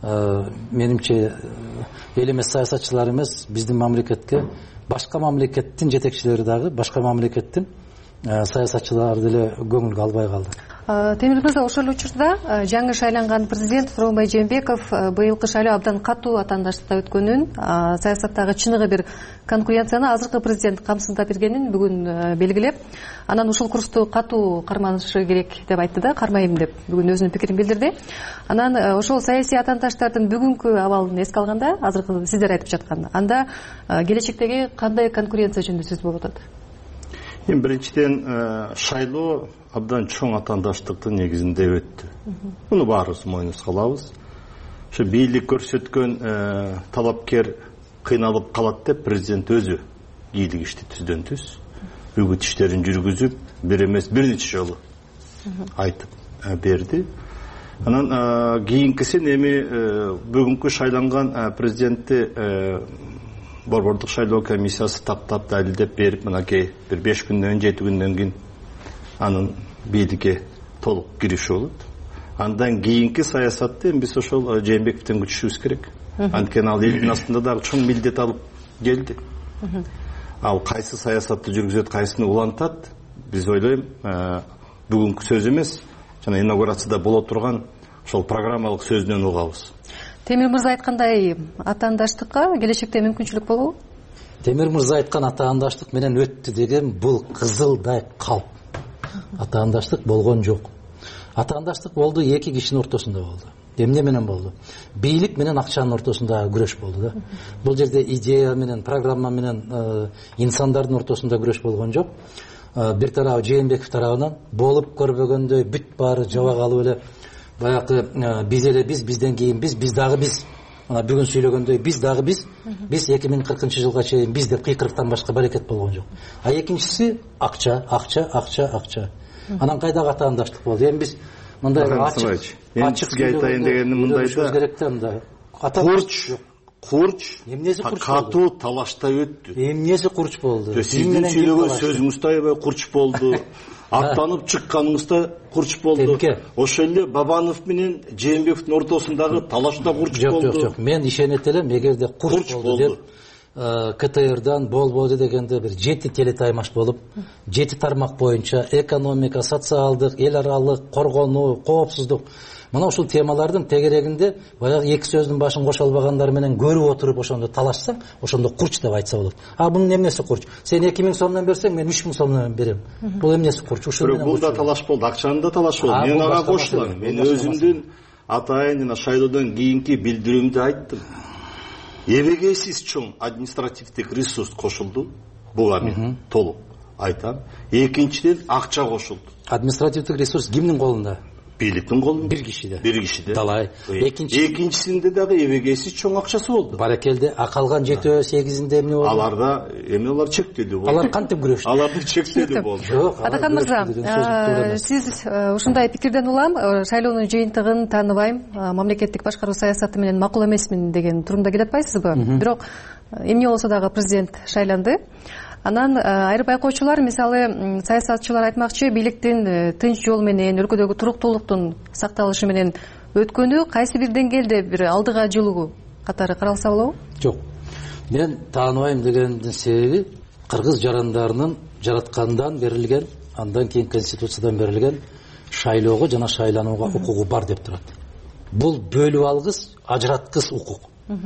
Менимче эл эмес саясатчылар эмес, биздин мамлекетке башка мамлекеттин жетекчилери дагы, башка мамлекеттин саясатчылары деле көңүлгө албай калды. Темир мырза, ошол учурда жаңы шайланган президент Сооронбай Жээнбеков быйылкы шайлоо абдан катуу атаандаштыкта өткөнүн, саясаттагы чыныгы бир конкуренцияны азыркы президент камсыздап бергенин бүгүн белгилеп, анан ушул курсту катуу карманышы керек деп айтты да, кармайм деп бүгүн өзүнүн пикирин билдирди. Анан ошол саясий атаандаштардын бүгүнкү абалын эске алганда, азыркы сиздер айтып жаткан, анда келечектеги кандай конкуренция жөнүндө сөз болуп атат? Эми биринчиден шайлоо абдан чоң атаандаштыктын негизинде өттү. Муну баарыбыз мойнубузга алабыз. Ошо бийлик көрсөткөн талапкер кыйналып калат деп президент өзү ийгилик ишти түздөн түз үгүт иштерин жүргүзүп, бир эмес бир нече жолу айтып берди. Анан кийинкисин эми бүгүнкү шайланган президентти Борбордук шайлоо комиссиясы таптап далилдеп берип, мынакей бир беш күндөн жети күндөн кийин анын бийликке толук кириши болот. Андан кийинки саясатты биз ошол Жээнбековдон күтүшүбүз керек. Анткени ал элдин астында дагы чоң милдет алып келди. Ал кайсы саясатты жүргүзөт, кайсыны улантат, биз ойлойм, бүгүнкү сөз эмес, жана инаугурацияда боло турган ошол программалык сөзүнөн угабыз. Темир мырза айткандай, атаандаштыкка келечекте мүмкүнчүлүк болобу? Темир мырза айткан атаандаштык менен өттү деген бул кызылдай калп. Атаандаштык болгон жок. Атаандаштык болду эки кишинин ортосунда болду. Эмне менен болду? Бийлик менен акчанын ортосунда күрөш болду да. Бул жерде идея менен, программа менен инсандардын ортосунда күрөш болгон жок. Бир тарабы Жээнбеков тарабынан болуп көрбөгөндөй бүт баары жабак алып эле баягы биз эле биз, бизден кийин биз, биз дагы биз. Мына бүгүн сүйлөгөндөй биз дагы биз, биз эки миң кыркынчы жылга чейин биз деп кыйкырыктан башка баракет болгон жок. А экинчиси акча, акча, акча, акча. Анан кайдагы атаандаштык болду? Эми биз мындай ачык, ачык сизге айтайын дегеним мындайда. Керек да мындай. Курч, курч, эмнеси курч? Катуу талаштай өттү. Эмнеси курч болду? Сиздин сүйлөгөн сөзүңүз аябай курч болду. Аттанып чыкканыңызда курч болду. Ошол эле Бабанов менен Жээнбековдун ортосундагы талашта курч болду. Жок, жок, жок. Мен ишенет элем, эгерде курч болду деп КТРдан болбоду дегенде бир жети телетаймаш болуп, жети тармак боюнча экономика, социалдык, эл аралык, коргонуу, коопсуздук, мына ушул темалардын тегерегинде баягы эки сөздүн башын кошо албагандар менен көрүп отуруп ошондо талашсак, ошондо курч деп айтса болот. А бунун эмнеси курч? Сен эки миң сомдон берсең, мен үч миң сомдон берем. Бул эмнеси курч? Ушул менен бул да талаш болду, акчаны да талаш болду. Мен ага кошулам. Мен өзүмдүн атайын жана шайлоодон кийинки билдирүүмдү айттым. Эбегейсиз чоң административдик ресурс кошулду. Буга мен толук айтам. Экинчиден акча кошулду. Административдик ресурс кимдин колунда? Бийликтин колунда. Бир кишиде. Бир кишиде. Далай. Экинчи экинчисинде дагы эбегейсиз чоң акчасы болду. Баракелде, а калган жети сегизинде эмне болду? Аларда эми алар чектелүү болду. Алар кантип күрөштү? Алардын чектелүү болду. Жок. Атакан мырза, сиз ушундай пикирден улам, шайлоонун жыйынтыгын тааныбайм, мамлекеттик башкаруу саясаты менен макул эмесмин деген турумда келе атпайсызбы? Бирок эмне болсо дагы президент шайланды. Анан айрым байкоочулар, мисалы саясатчылар айтмакчы, бийликтин тынч жол менен, өлкөдөгү туруктуулуктун сакталышы менен өткөнү кайсы бир деңгээлде бир алдыга жылуу катары каралса болобу? Жок. Мен тааныбайм дегендин себеби кыргыз жарандарынын жараткандан берилген, андан кийин конституциядан берилген шайлоого жана шайланууга укугу бар деп турат. Бул бөлүп алгыс, ажыраткыс укук.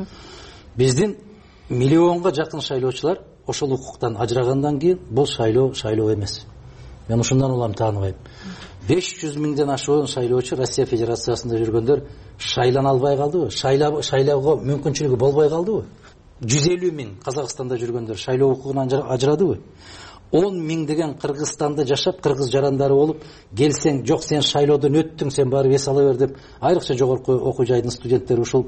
Биздин миллионго жакын шайлоочулар ошол укуктан ажырагандан кийин бул шайлоо шайлоо эмес. Мен ушундан улам тааныбайм. беш жүз миңден ашуун шайлоочу Россия Федерациясында жүргөндөр шайлана албай калдыбы? Шайлоого мүмкүнчүлүгү болбой калдыбы? жүз элүү миң Казакстанда жүргөндөр шайлоо укугунан ажырадыбы? он миң деген Кыргызстанда жашап, кыргыз жарандары болуп, келсең, жок сен шайлоодон өттүң, сен барып эс ала бер деп, айрыкча жогорку окуу жайдын студенттери ушул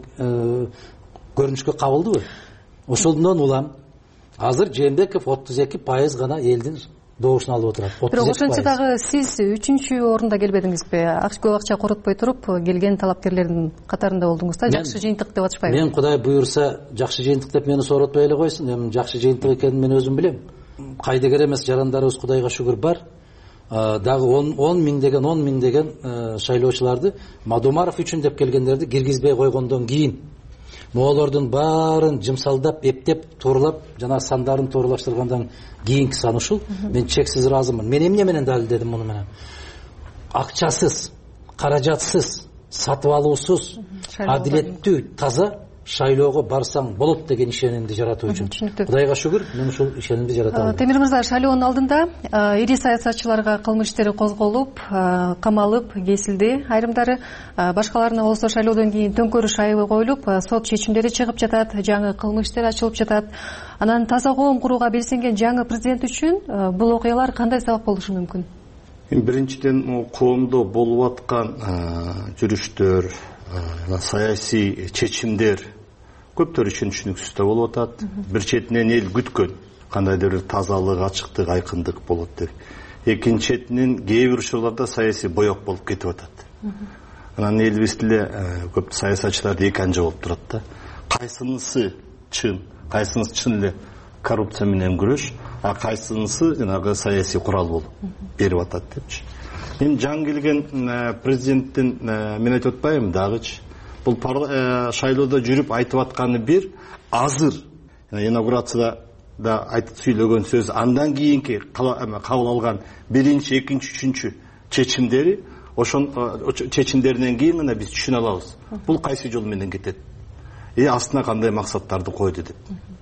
көрүнүшкө кабылдыбы? Ошондон улам азыр Жээнбеков отуз эки пайыз гана элдин добушун алып отурат. Бирок ошентсе дагы сиз үчүнчү орунда келбедиңизби? Көп акча коротпой туруп, келген талапкерлердин катарында болдуңуз да, жакшы жыйынтык деп атышпайбы? Мен Кудай буйрса, жакшы жыйынтык деп мени сооротпой эле койсун. Эми жакшы жыйынтык экенин мен өзүм билем. Кайдыгер эмес жарандарыбыз Кудайга шүгүр бар. Дагы он миң деген он миң деген шайлоочуларды Мадумаров үчүн деп келгендерди киргизбей койгондон кийин моолордун баарын жымсалдап, эптеп, тууралап, жана сандарын тууралаштыргандан кийинки сан ушул. Мен чексиз ыраазымын. Мен эмне менен далилдедим муну менен? акчасыз, каражатсыз, сатып алуусуз, адилеттүү, таза шайлоого барсаң болот деген ишенимди жаратуу үчүн. Кудайга шүгүр, мен ушул ишенимди жарата алдым. Темир мырза, шайлоонун алдында ири саясатчыларга кылмыш иштери козголуп, камалып, кесилди айрымдары. Башкаларына болсо шайлоодон кийин төңкөрүш айыбы коюлуп, сот чечимдери чыгып жатат, жаңы кылмыш иштер ачылып жатат. Анан таза коом курууга белсенген жаңы президент үчүн бул окуялар кандай сабак болушу мүмкүн? Биринчиден, коомдо болуп аткан жүрүштөр, саясий чечимдер көптөр үчүн түшүнүксүз да болуп атат. Бир четинен эл күткөн кандайдыр бир тазалык, ачыктык, айкындык болот деп. Экинчи четинен кээ бир учурларда саясий боек болуп кетип атат. Анан элибиз деле көп саясатчылар эки анжа болуп турат да. Кайсынысы чын, кайсынысы чын эле коррупция менен күрөш, а кайсынысы жанагы саясий курал болуп берип атат депчи. Мен жаңы келген президенттен мен айтып атпайбы дагычы. Бул шайлоодо жүрүп айтып атканы бир, азыр инаугурацияда да айтып сүйлөгөн сөз, андан кийинки кабыл алган биринчи, экинчи, үчүнчү чечимдери, ошон чечимдеринен кийин гана биз түшүнө алабыз. Бул кайсы жол менен кетет? И астына кандай максаттарды койду деп.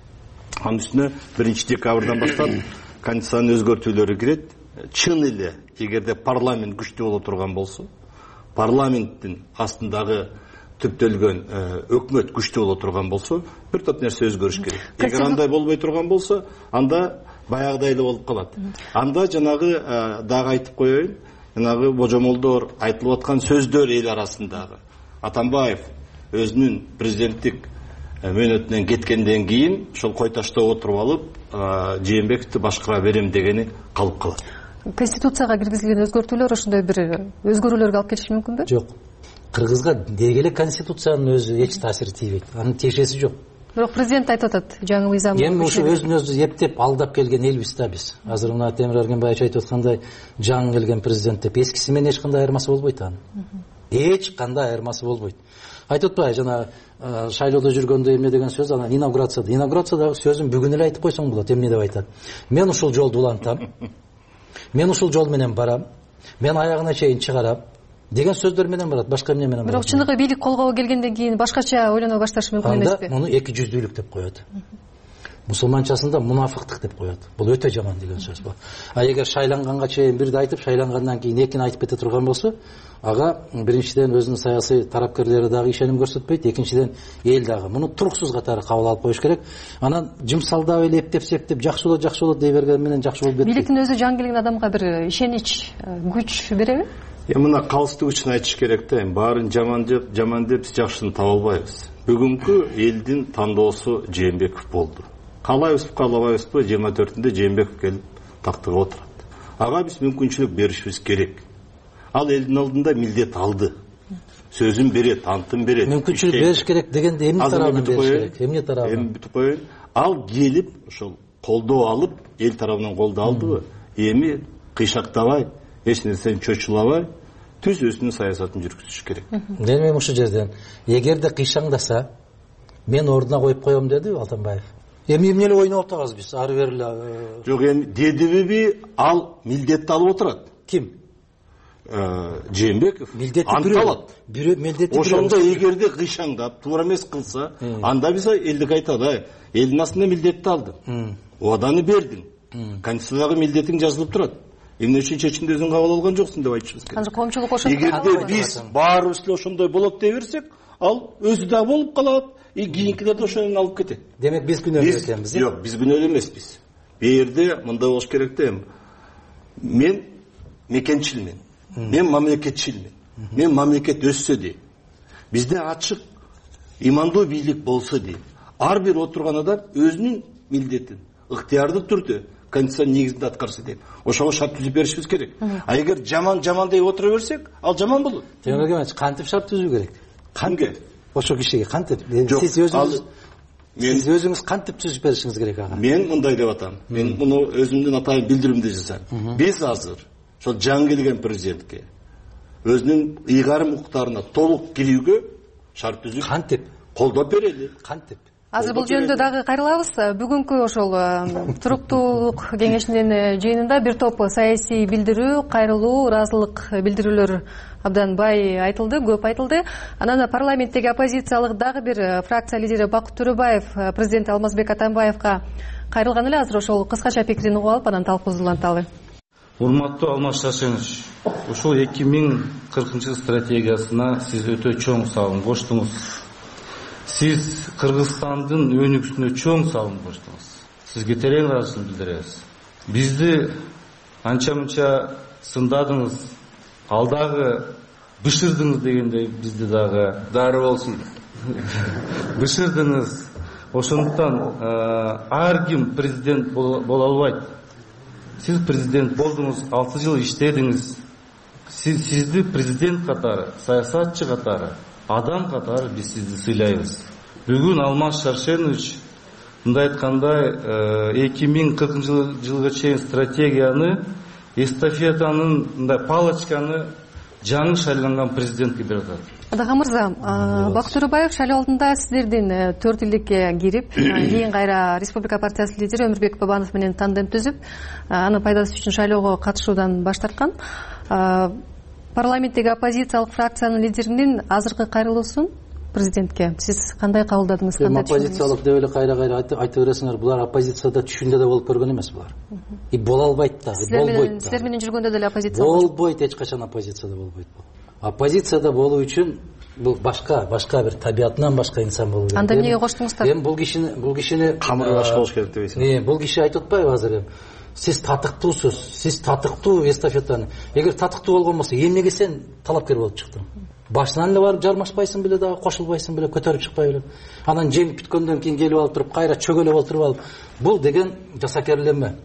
Анын үстүнө биринчи декабрдан баштап конституциянын өзгөртүүлөрү кирет. Чын эле, эгерде парламент күчтүү боло турган болсо, парламенттин астындагы түптөлгөн өкмөт күчтүү боло турган болсо, бир топ нерсе өзгөрүш керек. Эгер андай болбой турган болсо, анда баягыдай эле болуп калат. Анда жанагы дагы айтып коеюн, жанагы божомолдор айтылып аткан сөздөр эл арасындагы. Атамбаев өзүнүн президенттик мөөнөтүнөн кеткенден кийин ошол кой таштап отуруп алып, Жээнбековду башкара берем дегени калып калат. Конституцияга киргизилген өзгөртүүлөр ошондой бир өзгөрүүлөргө алып келиши мүмкүнбү? Жок. Кыргызга дегеле конституциянын өзү эч таасири тийбейт. Анын тиешеси жок. Бирок президент айтып атат, жаңы мыйзам. Эми ушу өзүн өзү эптеп алдап келген элбиз да биз. Азыр мына Темир Эргенбаевич айтып аткандай, жаңы келген президент деп эскиси менен эч кандай айырмасы болбойт анын. Эч кандай айырмасы болбойт. Айтып атпайбы, жана шайлоодо жүргөндө эмне деген сөз, анан инаугурацияда. Инаугурациядагы сөзүн бүгүн эле айтып койсоң болот, эмне деп айтат. Мен ушул жолду улантам. Мен ушул жол менен барам. Мен аягына чейин чыгарам деген сөздөр менен барат, башка эмне менен барат. Бирок чыныгы бийлик колго келгенден кийин башкача ойлоно башташы мүмкүн эмеспи? Анда муну эки жүздүүлүк деп коет. Мусулманчасында мунафыктык деп коет. Бул өтө жаман деген сөз бул. А эгер шайланганга чейин бирди айтып, шайлангандан кийин экини айтып кете турган болсо, ага биринчиден өзүнүн саясий тарапкерлери дагы ишеним көрсөтпөйт, экинчиден эл дагы муну туруксуз катары кабыл алып коюш керек. Анан жымсалдап эле эптеп септеп жакшы болот, жакшы болот дей берген менен жакшы болуп кетти. Бийликтин өзү жаңы келген адамга бир ишенич, күч береби? Эми мына калыстык үчүн айтыш керек да, баарын жаман деп, жаман деп биз жакшыны таба албайбыз. Бүгүнкү элдин тандоосу Жээнбеков болду. Каалайбызбы, каалабайбызбы, жыйырма төртүндө Жээнбеков келип тактыга отурат. Ага биз мүмкүнчүлүк беришибиз керек. Ал элдин алдында милдет алды. Сөзүн берет, антын берет. Мүмкүнчүлүк бериш керек дегенде эмне тарабынан бериш керек? Эмне тарабынан? Эми бүтүп коеюн. Ал келип ошол колдоо алып, эл тарабынан колдоо алдыбы? Эми кыйшактабай, эч нерсени чочулабай, түз өзүнүн саясатын жүргүзүш керек. Эми ушул жерден эгерде кыйшаңдаса, мен ордуна коюп коем деди Атамбаев. Эми эмне эле ойноп атабыз биз? Ары бери эле. Жок, эми дедиби, ал милдетти алып отурат. Ким? Жээнбеков. Милдетти алат. Бирөө милдетти. Ошондо эгерде кыйшаңдап, туура эмес кылса, анда биз элдик айтат, элдин астында милдетти алдың. Ооданы бердиң. Конституциядагы милдетиң жазылып турат. Эмне үчүн чечимди өзүң кабыл алган жоксуң деп айтышыбыз керек. Азыр коомчулук ошондой. Эгерде биз баарыбыз эле ошондой болот дей берсек, ал өзү да болуп калат, и кийинкилер да ошону алып кетет. Демек биз күнөөлүү экенбиз. Жок, биз күнөөлүү эмеспиз. Бу жерде мындай болуш керек да, мен мекенчилмин. Мен мамлекетчилмин. Мен мамлекет өссө дейм. Бизде ачык, имандуу бийлик болсо дейм. Ар бир отурган адам өзүнүн милдетин ыктыярдуу түрдө конституциянын негизинде аткарса дейм. Ошого шарт түзүп беришибиз керек. А эгер жаман-жаман деп отура берсек, ал жаман болот. Темирбек, кантип шарт түзүү керек? Кимге? Ошол кишиге кантип? Сиз өзүңүз Сиз өзүңүз кантип түзүп беришиңиз керек ага? Мен мындай деп атам. Мен муну өзүмдүн атайын билдирүүмдү жасайм. Биз азыр ошол жаңы келген президентке өзүнүн ыйгарым укуктарына толук кирүүгө шарт түзүп кантип колдоп берели. Кантип? азыр бул жөнүндө дагы кайрылабыз. Бүгүнкү ошол туруктуулук кеңешинин жыйынында бир топ саясий билдирүү, кайрылуу, ыраазылык билдирүүлөр абдан бай айтылды, көп айтылды. Анан парламенттеги оппозициялык дагы бир фракция лидери Бакыт Төрөбаев президент Алмазбек Атамбаевка кайрылган эле. Азыр ошол кыскача пикирин угуп алып, анан талкуубузду уланталы. Урматтуу Алмаз Шашенович, ушул эки миң кыркынчы стратегиясына сиз өтө чоң салым коштуңуз. Сиз Кыргызстандын өнүгүүсүнө чоң салым коштуңуз. Сизге терең ыраазычылык билдиребиз. Бизди анча-мынча сындадыңыз, алдагы бышырдыңыз дегендей бизди дагы дары болсун. Бышырдыңыз. Ошондуктан ар ким президент боло албайт. Сиз президент болдуңуз, алты жыл иштедиңиз. Сизди президент катары, саясатчы катары, адам катары биз сизди сыйлайбыз. Бүгүн Алмаз Шаршенович мындай айткандай эки миң кыркынчы жылга чейин стратегияны, эстафетанын мындай палочканы жаңы шайланган президентке берип атат. Адага мырза, Бакыт Төрөбаев шайлоо алдында сиздердин төрт илдикке кирип, кийин кайра Республика партиясынын лидери Өмүрбек Бабанов менен тандем түзүп, анын пайдасы үчүн шайлоого катышуудан баш тарткан. Парламенттеги оппозициялык фракциянын лидеринин азыркы кайрылуусун президентке сиз кандай кабылдадыңыз, кандай түшүндүңүз? Оппозициялык деп эле кайра-кайра айта бересиңер, булар оппозицияда түшүндө да болуп көргөн эмес булар. И боло албайт да, болбойт да. Силер менен жүргөндө деле оппозиция болбойт, эч качан оппозицияда болбойт. Оппозицияда болуу үчүн бул башка, башка бир табиятынан башка инсан болуу керек. Анда эмнеге коштуңуздар? Эми бул кишини, бул кишини камыры башка болуш керек дебейсиңби? Не, бул киши айтып атпайбы азыр? Сиз татыктуусуз, сиз татыктуу эстафетаны. Эгер татыктуу болгон болсо, эмнеге сен талапкер болуп чыктың? Башынан эле барып жармашпайсың беле дагы, кошулбайсың беле, көтөрүп чыкпай беле. Анан жеңип бүткөндөн кийин келип алып туруп, кайра чөгөлөп отуруп алып, бул деген жасакерлеме.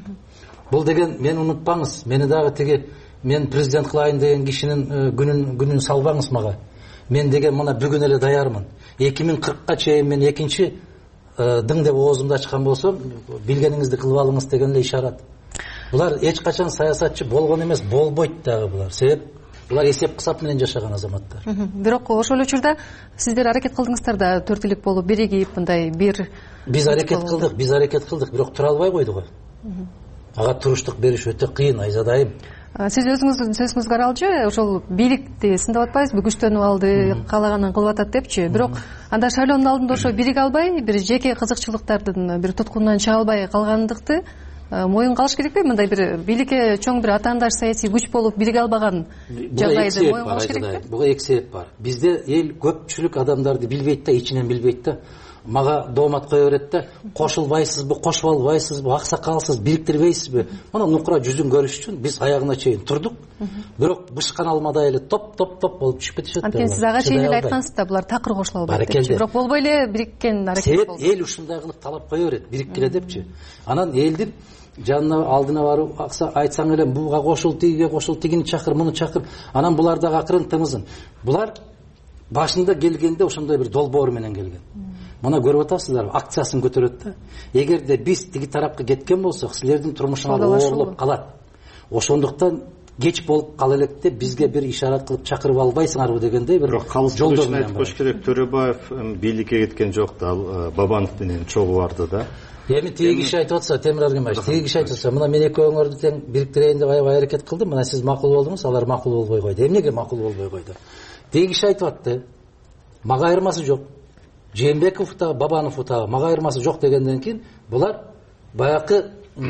Бул деген, мени унутпаңыз, мени дагы тиги мен президент кылайын деген кишинин күнүн күнүн салбаңыз мага. Мен деген мына бүгүн эле даярмын. эки миң кыркка чейин мен экинчи дың деп оозумду ачкан болсом, билгениңизди кылып алыңыз деген эле ишарат. Булар эч качан саясатчы болгон эмес, болбойт дагы булар. Себеп булар эсеп кысап менен жашаган азаматтар. Бирок ошол учурда сиздер аракет кылдыңыздар да төрт илик болуп биригип мындай бир. Биз аракет кылдык, биз аракет кылдык, бирок тура албай койдук го. Ага туруштук бериш өтө кыйын, Айзадайым. Сиз өзүңүздүн сөзүңүзгө каралчы, ошол бийликти сындап атпайсызбы, күчтөнүп алды, каалаганын кылып атат депчи. Бирок анда шайлоонун алдында ошо бириге албай, бир жеке кызыкчылыктардын бир туткунунан чыга албай калгандыкты моюнга алыш керекпи? Мындай бир бийликке чоң бир атаандаш саясий күч болуп бириге албаган жагдайды моюнга алыш керекпи? Буга эки себеп бар. Бизде эл көпчүлүк адамдарды билбейт да, ичинен билбейт да. Мага доомат кое берет да, кошулбайсызбы, кошуп албайсызбы, аксакалсыз, бириктирбейсизби? Мына нукура жүзүн көрүш үчүн биз аягына чейин турдук. Бирок бышкан алмадай эле топ топ топ болуп түшүп кетишет. Анткени сиз ага чейин эле айткансыз да, булар такыр кошула албайт депчи. Бирок болбой эле бириккен аракет болду. Себеп эл ушундай кылып талап кое берет, бириккиле депчи. Анан элдин жанына алдына барып айтсаң эле буга кошул, тигиге кошул, тигини чакыр, муну чакыр. Анан булар дагы акырын тымызын. Булар башында келгенде ошондой бир долбоор менен келген. Мына көрүп атасыздар, акциясын көтөрөт да. Эгерде биз тиги тарапка кеткен болсок, силердин турмушуңар оорлоп калат. Ошондуктан кеч болуп кала элек деп бизге бир ишарат кылып чакырып албайсыңарбы дегендей бир жолдор менен айтып коюш керек. Төрөбаев бийликке кеткен жок да, Бабанов менен чогуу барды да. Эми тиги киши айтып атса, Темир Аргымбаев, тиги киши айтып атса, мына мен экөөңөрдү тең бириктирейин деп аябай аракет кылдым, мына сиз макул болдуңуз, алар макул болбой койду. Эмнеге макул болбой койду? Тиги киши айтып атты, мага айырмасы жок. Жээнбеков да, Бабанов да, мага айырмасы жок дегенден кийин булар баякы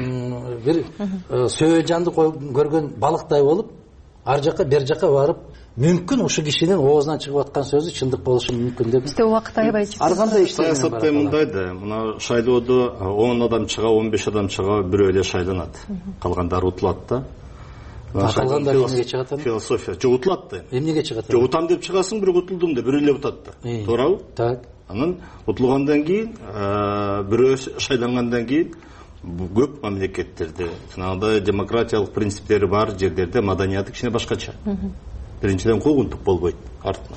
бир сөө жанды көргөн балыктай болуп, ар жака бер жака барып, мүмкүн ушу кишинин оозунан чыгып аткан сөзү чындык болушу мүмкүн деп. Бизде убакыт аябай чыкты. Ар кандай саясатта мындай да, мына шайлоодо он адам чыга, он беш адам чыга, бирөө эле шайланат. Калгандары утулат да. Калгандар эмнеге чыгат? Философия. Жок утулат да. Эмнеге чыгат? Жок утам деп чыгасың, бирок утулдум деп бирөө эле утат да. Туурабы? Так. Анан утулгандан кийин, бирөө шайлангандан кийин көп мамлекеттерде, жанагындай демократиялык принциптери бар жерлерде маданияты кичине башкача. Биринчиден куугунтук болбойт артынан.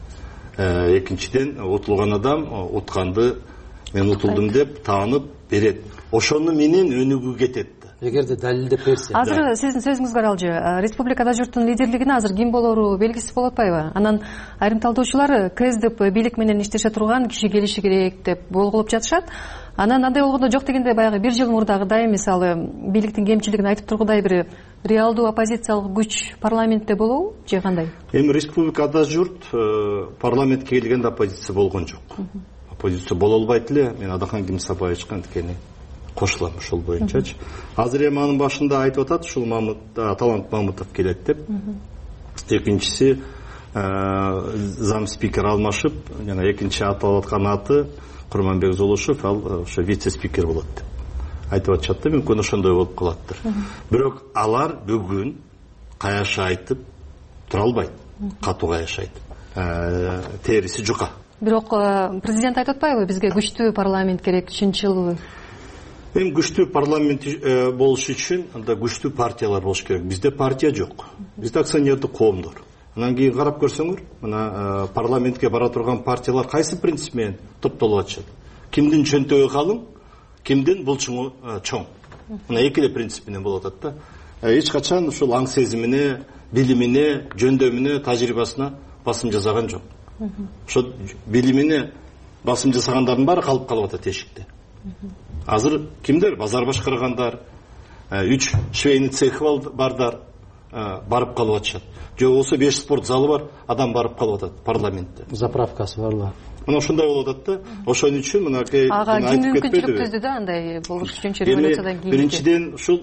Экинчиден утулган адам утканды мен утулдум деп таанып берет. Ошону менен өнүгүү кетет да. эгерде далилдеп берсе. Азыр сиздин сөзүңүз бар алжы. Республикада журттун лидерлигине азыр ким болору белгисиз болуп атпайбы? Анан айрым талдоочулар КСДП бийлик менен иштеше турган киши келиши керек деп болгулуп жатышат. Анан андай болгондо жок дегенде баягы бир жыл мурдагыдай мисалы бийликтин кемчилигин айтып тургудай бир реалдуу оппозициялык күч парламентте болобу же кандай? Эми республикада журт парламентке келгенде оппозиция болгон жок. Оппозиция боло албайт эле. Мен Адахан Кимсабаевичке анткени кошулам ушул боюнчачы. Азыр эми анын башында айтып атат, ушул Мамыт Талант Мамытов келет деп. Экинчиси зам спикер алмашып, жана экинчи аталып аткан аты Курманбек Золушев, ал ошо вице-спикер болот деп айтып атышат да, мүмкүн ошондой болуп калаттыр. Бирок алар бүгүн каяша айтып тура албайт, катуу каяша айтып. Териси жука. Бирок президент айтып атпайбы, бизге күчтүү парламент керек, чынчыл? Эми күчтүү парламент болуш үчүн анда күчтүү партиялар болуш керек. Бизде партия жок. Бизде акционердик коомдор. Анан кийин карап көрсөңөр, мына парламентке бара турган партиялар кайсы принцип менен топтолуп атышат? Кимдин чөнтөгү калың, кимдин булчуңу чоң. Мына эки эле принцип менен болуп атат да. Эч качан ушул аң сезимине, билимине, жөндөмүнө, тажрыйбасына басым жасаган жок. Ошо билимине басым жасагандардын баары калып калып атат эшикте. Азыр кимдер? Базар башкаргандар, үч швейный цехи бардар барып калып атышат. Же болсо беш спорт залы бар, адам барып калып атат парламентте. Заправкасы барлар. Мына ошондой болуп атат да. Ошон үчүн мынакей айтып кетпедиби? Түздү да андай болуш үчүн революциядан кийин. Биринчиден ушул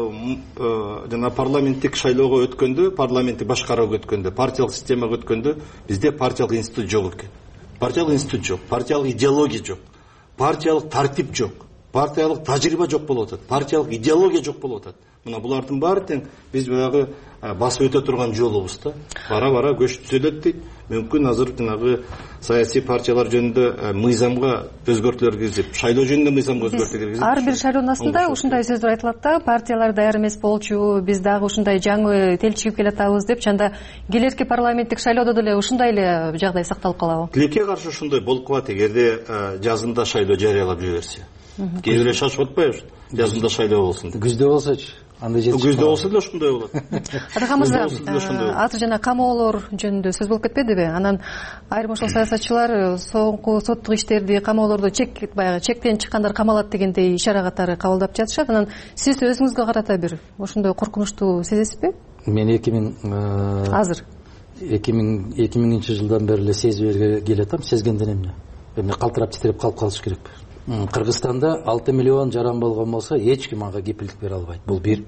жана парламенттик шайлоого өткөндө, парламенттик башкарууга өткөндө, партиялык системага өткөндө бизде партиялык институт жок экен. Партиялык институт жок, партиялык идеология жок, партиялык тартип жок, партиялык тажрыйба жок болуп атат, партиялык идеология жок болуп атат. Мына булардын баары тең биз баягы басып өтө турган жолубуз да. Бара-бара көч түзөлөт дейт. Мүмкүн азыр жанагы саясий партиялар жөнүндө мыйзамга өзгөртүүлөр киргизип, шайлоо жөнүндө мыйзамга өзгөртүү киргизип. Ар бир шайлоонун астында ушундай сөздөр айтылат да, партиялар даяр эмес болчу, биз дагы ушундай жаңы телчигип келатабыз деп, жанда келерки парламенттик шайлоодо деле ушундай эле жагдай сакталып калабы? Тилекке каршы ушундай болуп калат эгерде жазында шайлоо жарыялап жиберсе. Кээ бирөө шашып атпайбы? Жазында шайлоо болсун деп. Күздө болсочу. Күздө болсо деле ошондой болот. Адахан мырза, азыр жана камоолор жөнүндө сөз болуп кетпедиби? Анан айрым ошол саясатчылар соңку соттук иштерди, камоолорду чек баягы чектен чыккандар камалат дегендей ишара катары кабылдап жатышат. Анан сиз өзүңүзгө карата бир ошондой коркунучтуу сезесизби? Мен эки миң азыр эки миңинчи жылдан бери эле сезип келатам, сезгенден эмне? Эмне калтырап титиреп калып калыш керекпи? Кыргызстанда алты миллион жаран болгон болсо эч ким ага кепилдик бере албайт. Бул бир.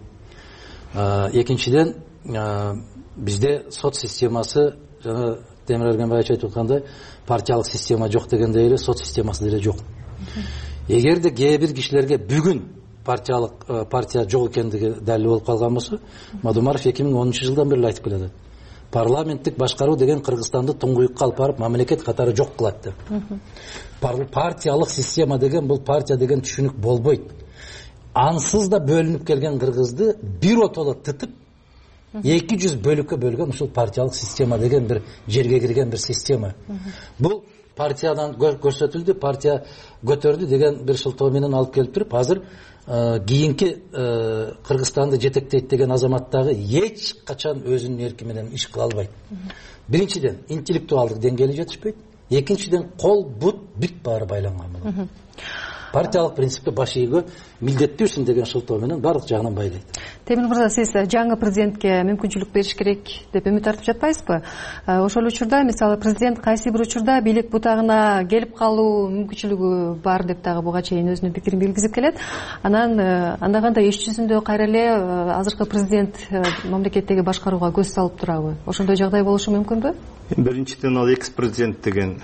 Экинчиден, бизде сот системасы, жана Темир Эргенбаевич айтып аткандай, партиялык система жок дегендей эле сот системасы деле жок. Эгерде кээ бир кишилерге бүгүн партиялык партия жок экендиги далил болуп калган болсо, Мадумаров эки миң онунчу жылдан бери айтып келатат. Парламенттик башкаруу деген Кыргызстанды туңгуюкка алып барып мамлекет катары жок кылат деп. Партиялык система деген бул партия деген түшүнүк болбойт. Ансыз да бөлүнүп келген Кыргызды бир отоло тытып эки жүз бөлүккө бөлгөн ушул партиялык система деген бир жерге кирген бир система. Бул партиядан көрсөтүлдү, партия көтөрдү деген бир шылтоо менен алып келип туруп, азыр кийинки Кыргызстанды жетектейт деген азамат дагы эч качан өзүнүн эрки менен иш кыла албайт. Биринчиден, интеллектуалдык деңгээли жетишпейт. Экинчиден, кол, бут, бүт баары байланган болот. Партиялык принципке баш ийүүгө милдеттүүсүң деген шылтоо менен баардык жагынан байлайт. Темир мырза, сиз жаңы президентке мүмкүнчүлүк бериш керек деп үмүт артып жатпайсызбы? Ошол учурда мисалы президент кайсы бир учурда бийлик бутагына келип калуу мүмкүнчүлүгү бар деп дагы буга чейин өзүнүн пикирин билгизип келет. Анан анда кандай иш жүзүндө кайра эле азыркы президент мамлекеттеги башкарууга көз салып турабы? Ошондой жагдай болушу мүмкүнбү? Биринчиден, ал экс президент деген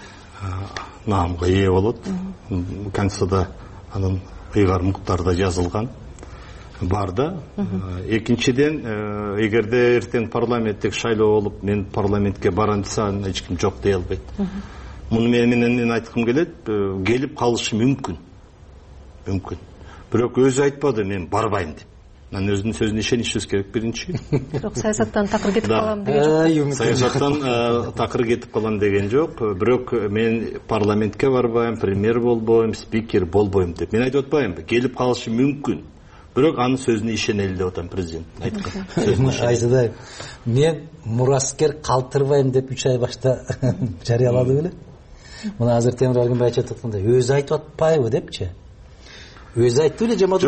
наамга ээ болот. Конституцияда анын ыйгар муктарда жазылган бар да. Экинчиден, эгерде эртең парламенттик шайлоо болуп, мен парламентке барам десем, эч ким жок дей албайт. Муну менен айткым келет, келип калышы мүмкүн. Мүмкүн. Бирок өзү айтпады, мен барбайм деп. Анан өзүнүн сөзүнө ишенишибиз керек биринчи. Бирок саясаттан такыр кетип калам деген жок. Саясаттан такыр кетип калам деген жок. Бирок мен парламентке барбайм, премьер болбойм, спикер болбойм деп. Мен айтып атпаймынбы? Келип калышы мүмкүн. бирок анын сөзүнө ишенели деп атам, президент айткан. Айзадай, мен мураскер калтырбайм деп үч ай башта жарыялады беле. Мына азыр Темир Алгынбай айтып аткандай, өзү айтып атпайбы депчи. Өзү айтты эле, жамаат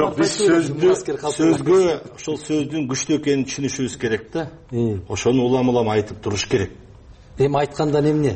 сөзгө ошол сөздүн күчтүү экенин түшүнүшүбүз керек да. Ошону улам-улам айтып туруш керек. Эми айткандан эмне?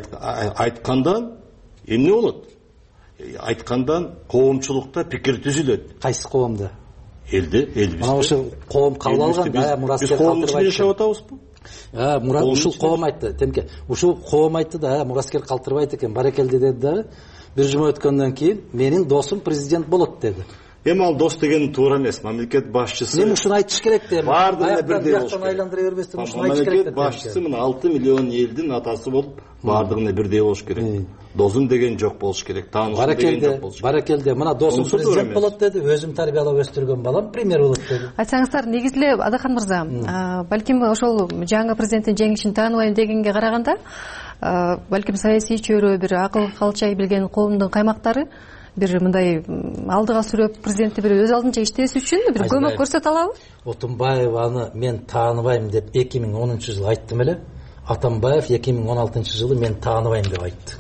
Айткандан эмне болот? Айткандан коомчулукта пикир түзүлөт. Кайсы коомда? Элде, элбизде. Мына ошо коом кабыл алган, да, мураскер калтырбайт. Биз коомчу жашап атабызбы? А, Мурат ушул коом айтты, Темке. Ушул коом айтты да, мураскер калтырбайт экен, баракелди деди да. Бир жума өткөндөн кийин менин досум президент болот деди. Эми ал дос деген туура эмес. Мамлекет башчысы. Эми ушуну айтыш керек да. Баардыгына бирдей болуш керек. Айландыра бербестен ушуну айтыш керек. Мамлекет башчысы мына алты миллион элдин атасы болуп, баардыгына бирдей болуш керек. Досум деген жок болуш керек. Таанышым деген жок болуш керек. Баракелде, мына досум президент болот деди, өзүм тарбиялап өстүргөн балам премьер болот деди. Айтсаңыздар, негизи эле Адахан мырза, балким ошол жаңы президенттин жеңишин тааныбайм дегенге караганда, балким саясий чөйрө, бир акыл калчай билген коомдун каймактары бир мындай алдыга сүрөп президентти бир өз алдынча иштеш үчүн бир көмөк көрсөтө алабы? Отунбаев аны мен тааныбайм деп эки миң онунчу жылы айттым эле. Атамбаев эки миң он алтынчы жылы мен тааныбайм деп айтты.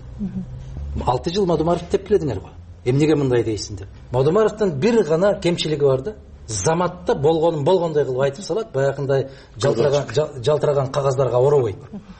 алты жыл Мадумаров тепкиледиңер го. Эмнеге мындай дейсиң деп. Мадумаровдун бир гана кемчилиги бар да. Заматта болгонун болгондой кылып айтып салат, баягындай жалтыраган жалтыраган кагаздарга оробойт.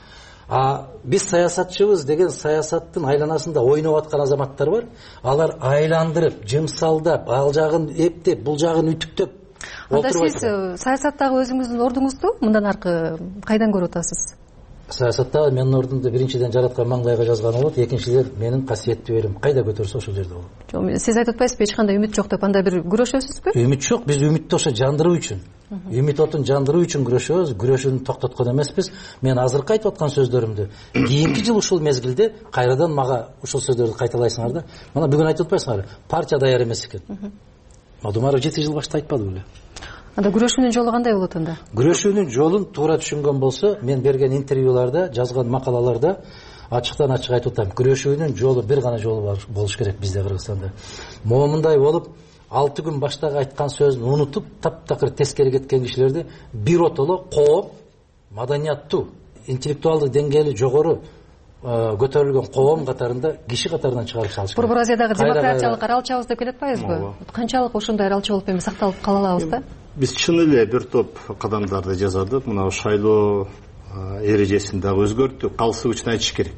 А биз саясатчыбыз деген саясаттын айланасында ойноп аткан азаматтар бар. Алар айландырып, жымсалдап, ал жагын эптеп, бул жагын үтүктөп отуруп. Анда сиз саясаттагы өзүңүздүн ордуңузду мындан аркы кайдан көрүп атасыз? Саясаттагы менин ордумду биринчиден жараткан маңдайга жазган болот, экинчиден менин касиеттүү элим кайда көтөрсө ошол жерде болот. Жок, сиз айтып атпайсызбы, эч кандай үмүт жок деп, анда бир күрөшөсүзбү? Үмүт жок, биз үмүттү ошо жандыруу үчүн. Үмүт отун жандыруу үчүн күрөшөбүз, күрөшүүнү токтоткон эмеспиз. Мен азыркы айтып аткан сөздөрүмдү кийинки жыл ушул мезгилде кайрадан мага ушул сөздөрдү кайталайсыңар да. Мына бүгүн айтып атпайсыңар, партия даяр эмес экен. Мадумаров жети жыл башта айтпады беле. Анда күрөшүүнүн жолу кандай болот анда? Күрөшүүнүн жолун туура түшүнгөн болсо, мен берген интервьюларда, жазган макалаларда ачыктан ачык айтып атам. Күрөшүүнүн жолу бир гана жолу болуш керек бизде Кыргызстанда. Момундай болуп, алты күн баштагы айткан сөзүн унутуп, таптакыр тескери кеткен кишилерди бир отоло коом, маданияттуу, интеллектуалдык деңгээли жогору көтөрүлгөн коом катарында киши катарынан чыгарып салыш керек. Борбор Азиядагы демократиялык аралчабыз деп келет атпайбызбы? Канчалык ошондой аралча болуп эми сакталып кала алабыз да? Биз чын эле бир топ кадамдарды жасадык. Мына шайлоо эрежесин дагы өзгөрттүк. Калсы үчүн айтыш керек.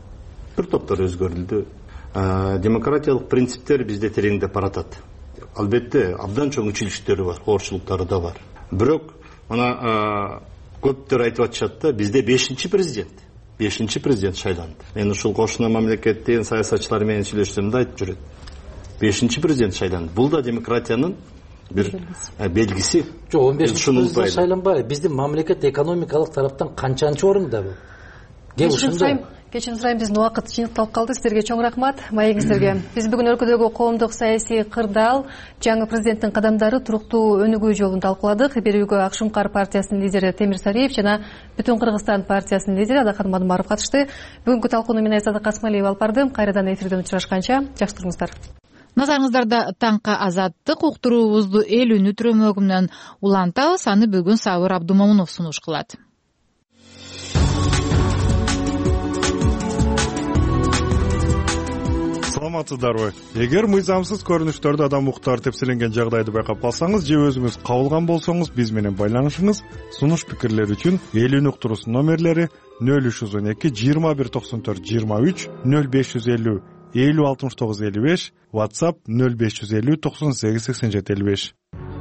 Бир топтор өзгөрүлдү. Демократиялык принциптер бизде тереңдеп баратат. Албетте, абдан чоң үчүлүштөрү бар, оорчулуктары да бар. Бирок, мына көптөр айтып атышат да, бизде бешинчи президент. бешинчи президент шайланды. Мен ушул кошуна мамлекеттин саясатчылары менен сүйлөшсөм да айтып жүрөт. бешинчи президент шайланды. Бул да демократиянын бир белгиси. Жок, он бешинчи президент шайланбай. Биздин мамлекет экономикалык тараптан канчанчы орунда бул? Кел ушундай. Кечирим сурайм, биздин убакыт жыйынтылып калды. Сиздерге чоң рахмат, маегиңиздерге. Биз бүгүн өлкөдөгү коомдук саясий кырдаал, жаңы президенттин кадамдары туруктуу өнүгүү жолун талкууладык. Берүүгө Ак Шумкар партиясынын лидери Темир Сариев жана Бүтүн Кыргызстан партиясынын лидери Адахан Мадумаров катышты. Бүгүнкү талкууну мен Айзада Касымалиева алып бардым. Кайрадан эфирден учурашканча жакшы туруңуздар. Назарыңыздарда таңкы азаттык уктуруубузду эл үнү түрөмөгү менен улантабыз. Аны бүгүн Сабыр Абдумомунов сунуш кылат. Саламатсыздарбы? Эгер мыйзамсыз көрүнүштөрдү адам укуктары тепселенген жагдайды байкап калсаңыз же өзүңүз кабылган болсоңуз, биз менен байланышыңыз. Сунуш пикирлер үчүн эл үнү уктуруусунун номерлери нөл үч жүз он эки жыйырма бир токсон төрт жыйырма үч, нөл беш жүз элүү элүү алтымыш тогуз элүү беш, WhatsApp нөл беш жүз элүү токсон сегиз сексен жети элүү беш.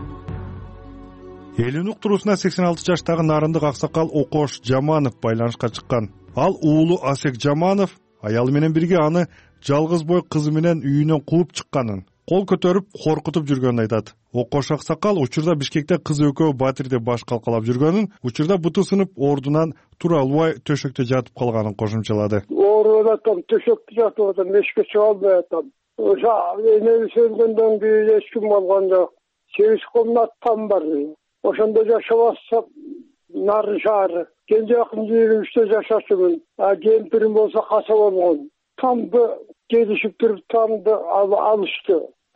Эл үнү уктуруусуна сексен алты жаштагы нарындык аксакал Окош Жаманов байланышка чыккан. Ал уулу Асек Жаманов аялы менен бирге аны жалгыз бой кызы менен үйүнөн кууп чыкканын, кол көтөрүп коркутуп жүргөнүн айтат. Окош аксакал учурда Бишкекте кызы экөө батирде баш калкалап жүргөнүн, учурда буту сынып ордунан тура албай төшөктө жатып калганын кошумчалады. Ооруп атам, төшөктө жатып атам, эшикке чыга албай атам. Ошо эне сөнгөндөн кийин эч ким болгон жок. Сегиз комнаттан бар. Ошондо жашап атсак, нары шаары. Кенже акын жыйырма үчтө жашачумун. А кемпирим болсо каса болгон. Тамды келишип туруп тамды алышты.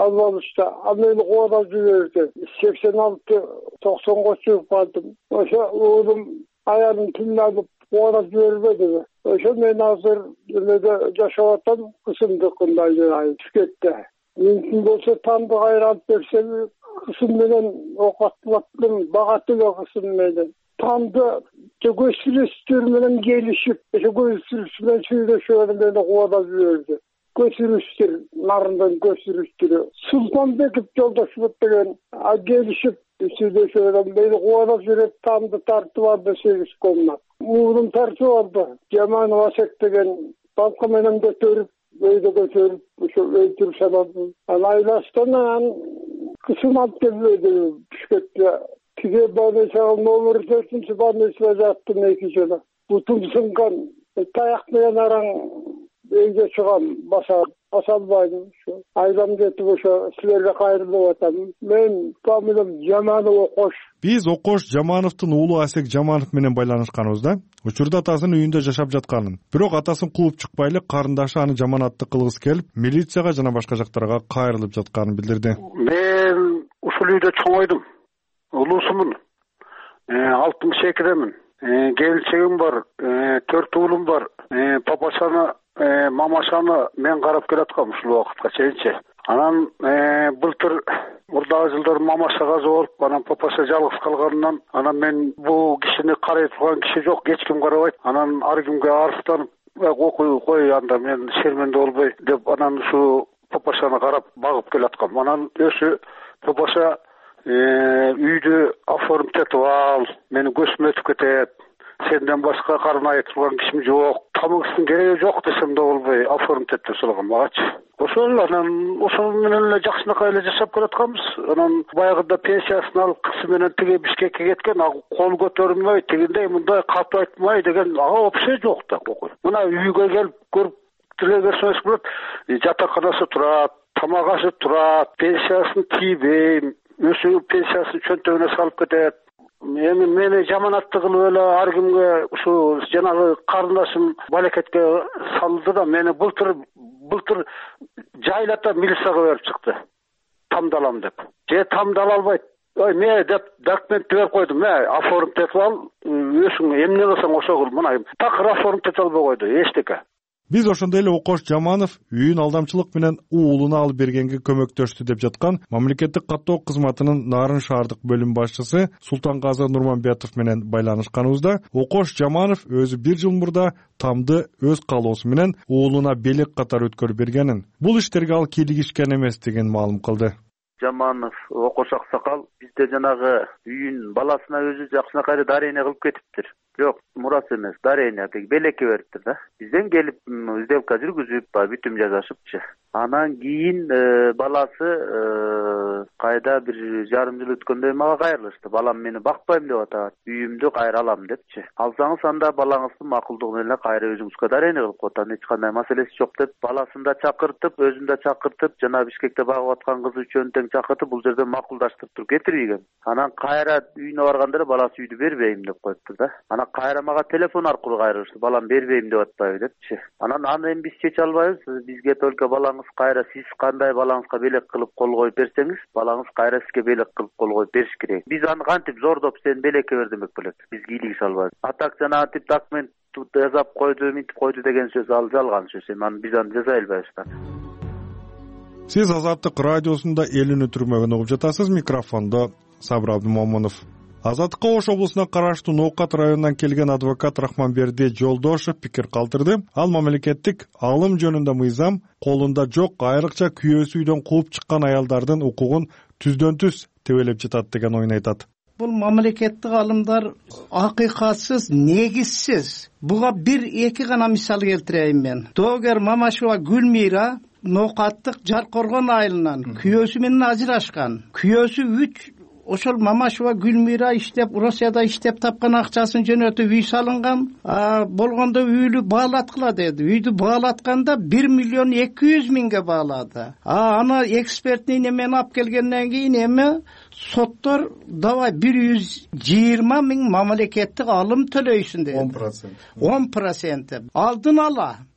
алып алышты. Ал мени кубанып жиберди. сексен алты токсонго чыгып калдым. Ошо уулум аялым тилин алып кубанып жибербеди. Ошо мен азыр эмеде жашап атам, кысымдыкында Түшкетте. Мүмкүн болсо тамды кайра алып берсем, кысым менен окуттым, бага төлө кысым менен. Тамды көчүрүштөр менен келишип, ошо көчүрүштөр менен сүйлөшүп мени кубанып жиберди. Көчүрүштөр, нарындан көчүрүштөр. Султанбеков жолдошубуз деген келишип сүйлөшүп мени кубанып жиберди, тамды тартып алды сегиз комнат. Уулум тартып алды. Жаманов Асек деген балка менен көтөрүп, өйдө көтөрүп, ошо өйтүрүп салды. Анан айластан кысым алып келбейди Түшкетте. Тиге больницага номер төртүнчү больницада жаттым эки жыл. Бутум сынган, таяк менен араң үйгө чыгам, баса баса албайм. Айлам кетип ошо силерге кайрылып атам. Мен фамилиям Жаманов Окош. Биз Окош Жамановдун уулу Асек Жаманов менен байланышканбызда, учурда атасынын үйүндө жашап жатканын, бирок атасын кууп чыкпай эле карындашы аны жаманатты кылгысы келип, милицияга жана башка жактарга кайрылып жатканын билдирди. Мен ушул үйдө чоңойдум. Улуусумун. алтымыш экидемин. Келинчегим бар, төрт уулум бар. Папашаны, мамашаны мен карап келаткам ушул убакытка чейинчи. Анан былтыр мурдагы жылдары мамаша каза болуп, анан папаша жалгыз калганынан, анан мен бул кишини карай турган киши жок, эч ким карабайт. Анан ар кимге арызданып, окуй кой анда мен шерменде болбой деп, анан ушу папашаны карап багып келаткам. Анан өзү папаша үйдү оформить этип ал, мени көзүм өтүп кетет, сенден башка карынай турган кишим жок, тамыңыздын кереги жок десем да болбой оформить этип салган магачы. Ошол анан ошол менен эле жакшынакай эле жашап келатканбыз. Анан баягыда пенсиясын алып кызы менен тиге Бишкекке кеткен, кол көтөрүлмөй, тигиндей мындай катуу айтмай деген ага вообще жок да. Мына үйгө келип көрүп тиле берсеңиз болот, жатаканасы турат, тамак ашы турат, пенсиясын тийбейм. Өзү пенсиясын чөнтөгүнө салып кетет. Эми мени жаманатты кылып эле ар кимге ушу жанагы карындашым балекетке салды да, мени былтыр былтыр жайлата милицияга берип чыкты. Тамдалам деп. Же тамдала албайт. Ой, мен деп документти берип койдум. Мен оформить этип ал, өзүң эмне кылсаң ошо кыл. Мына так оформить этип албай койду, эчтеке. Биз ошондой эле Окош Жаманов үйүн алдамчылык менен уулуна алып бергенге көмөктөштү деп жаткан мамлекеттик каттоо кызматынын Нарын шаардык бөлүм башчысы Султангазы Нурманбетов менен байланышканыбызда, Окош Жаманов өзү бир жыл мурда тамды өз каалоосу менен уулуна белек катары өткөрүп бергенин, бул иштерге ал кийлигишкен эмес деген маалым кылды. Жаманов Окош аксакал бизде жанагы үйүн баласына өзү жакшынакай дарыйне кылып кетиптир. Жок, мурас эмес, дарыйне тек белекке бериптир да. Бизден келип издевка жүргүзүп, бүтүм жазышыпчы. Анан кийин баласы кайда бир жарым жыл өткөндө мага кайрылышты. Балам мени бакпайм деп атат, үйүмдү кайра алам депчи. Алсаңыз анда балаңыздын макулдугу менен кайра өзүңүзгө дарыйне кылып коет, эч кандай маселеси жок деп баласын да чакыртып, өзүн да чакыртып, жана Бишкекте багып аткан кызы үчөөн тең чакыртып, бул жерде макулдаштырып туруп кетирген. Анан кайра үйүнө барганда баласы үйдү бербейм деп коюптур да. Анан кайра мага телефон аркылуу кайрылышты, балам бербейм деп атпайбы депчи. Анан аны эми биз чече албайбыз, бизге только балаңыз кайра сиз кандай балаңызга белек кылып кол коюп берсеңиз, балаңыз кайра сизге белек кылып кол коюп бериш керек. Биз аны кантип зордоп сен белекке бер демек белек. Биз кийлигише албайбыз. Атак жана антип документ жазап койду, минтип койду деген сөз ал жалган сөз. Эми биз аны жаза албайбыз да. Сиз Азаттык радиосунда эл үнү түрмөгүн угуп жатасыз. Микрофондо Сабыр Абдымомунов. Азаттыкка Ош облусуна караштуу Ноокат районунан келген адвокат Рахманберди Жолдошов пикир калтырды. Ал мамлекеттик алым жөнүндө мыйзам колунда жок, айрыкча күйөөсү үйдөн кууп чыккан аялдардын укугун түздөн түз тебелеп жатат деген ойун айтат. Бул мамлекеттик алымдар акыйкатсыз, негизсиз. Буга бир эки гана мисал келтирейин мен. Доогер Мамашева Гүлмира Ноокаттык Жаркоргон айылынан күйөөсү менен ажырашкан. Күйөөсү үч ошол Мамашева Гүлмира иштеп, Россияда иштеп тапкан акчасын жөнөтүп үй салынган. Болгондо үйлү баалаткыла деди. Үйдү баалатканда бир миллион эки жүз миңге баалады. А аны экспертный немени алып келгенден кийин эми соттор давай бир жүз жыйырма миң мамлекеттик алым төлөйсүн деди. он процент. он процент. Алдын ала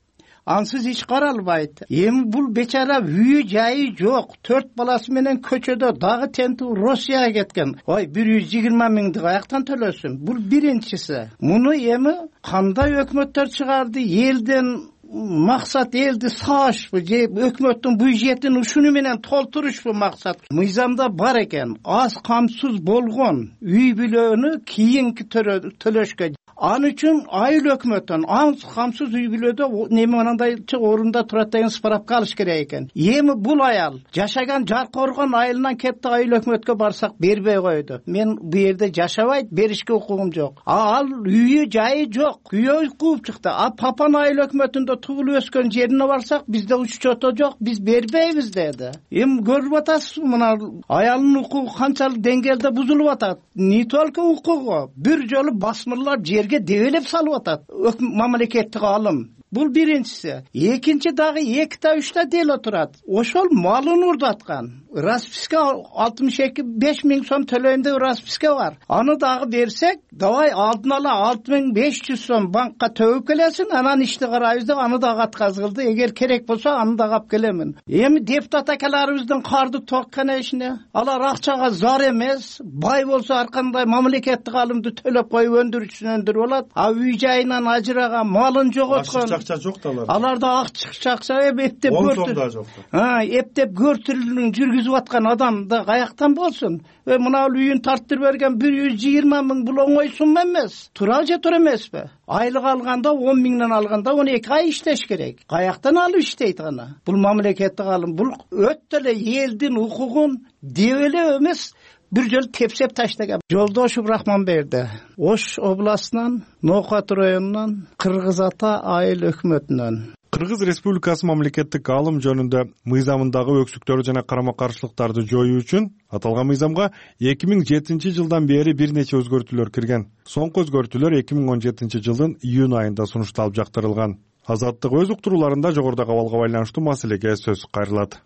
ансыз ич каралбайт. Эми бул бечара үйү жайы жок, төрт баласы менен көчөдө, дагы тентүү Россияга кеткен. Ой, бир жүз жыйырма миңди каяктан төлөсүн? Бул биринчиси. Муну эми кандай өкмөттөр чыгарды? Элден максат элди саашпы же өкмөттүн бюджетин ушуну менен толтурушпу максат? Мыйзамда бар экен, аз камсыз болгон үй бүлөнү кийинки төлөшкө. Аны үчүн айыл өкмөттөн аз камсыз үй бүлөдө неме мынандайчы орунда турат деген справка алыш керек экен. Эми бул аял жашаган Жаркоргон айылынан кетти, айыл өкмөткө барсак бербей койду. Мен бу жерде жашабайт, беришке укугум жок. Ал үйү жайы жок, күйөө кууп чыкты. А папан айыл өкмөтүндө туулуп өскөн жерине барсак бизде уччото жок, биз бербейбиз деди. Эми көрүп атасыз, мына аялдын укугу канчалык деңгээлде бузулуп атат. Не только укугу, бир жолу басмырлар жерге дебелеп салып атат мамлекеттик алым. Бул биринчиси. Экинчи дагы экита үчтө дело турат. Ошол малын урдаткан. Расписка алтымыш эки беш миң сом төлөйм деп расписка бар. Аны дагы берсек, давай алдын ала алты миң беш жүз сом банкка төбүп келесиң, анан ишти карайбыз деп аны дагы атказылды. Эгер керек болсо аны дагы алып келемин. Эми депутат акаларыбыздын карды токкан ишине, алар акчага зар эмес, бай болсо ар кандай мамлекеттик алымды төлөп коюп өндүрүүчүсүн өндүрүп алат. А үй жайынан ажыраган, малын жоготкон акча жок да аларда. Аларда акча акча эптеп көртү. Ha, эптеп көртүрүлүн жүргүзүп аткан адам да каяктан болсун? Ve mına uyun tarttır bergen bir yüz yirmi ming bul oңой summa эмес. Тура же тура эмеспи? Айлык алганда он миңден алганда он эки ай иштеш керек. Каяктан алып иштейт аны? Бул мамлекеттик алым, бул өтө эле элдин укугун дебелеп эмес, bir жол тепсеп таштаган. Жолдошев Рахманберди Ош областынан, Ноокат районунан, Кыргыз ата айыл өкмөтүнөн. Кыргыз Республикасы мамлекеттик алым жөнүндө мыйзамындагы өксүктөрү жана карама-каршылыктарды жоюу үчүн аталган мыйзамга эки миң жетинчи жылдан бери бир нече өзгөртүүлөр кирген. Соңку өзгөртүүлөр эки миң он жетинчи жылдын июнь айында сунушталып жактырылган. Азаттык өз уктурууларында жогорудагы абалга байланыштуу маселеге сөз кайрылат.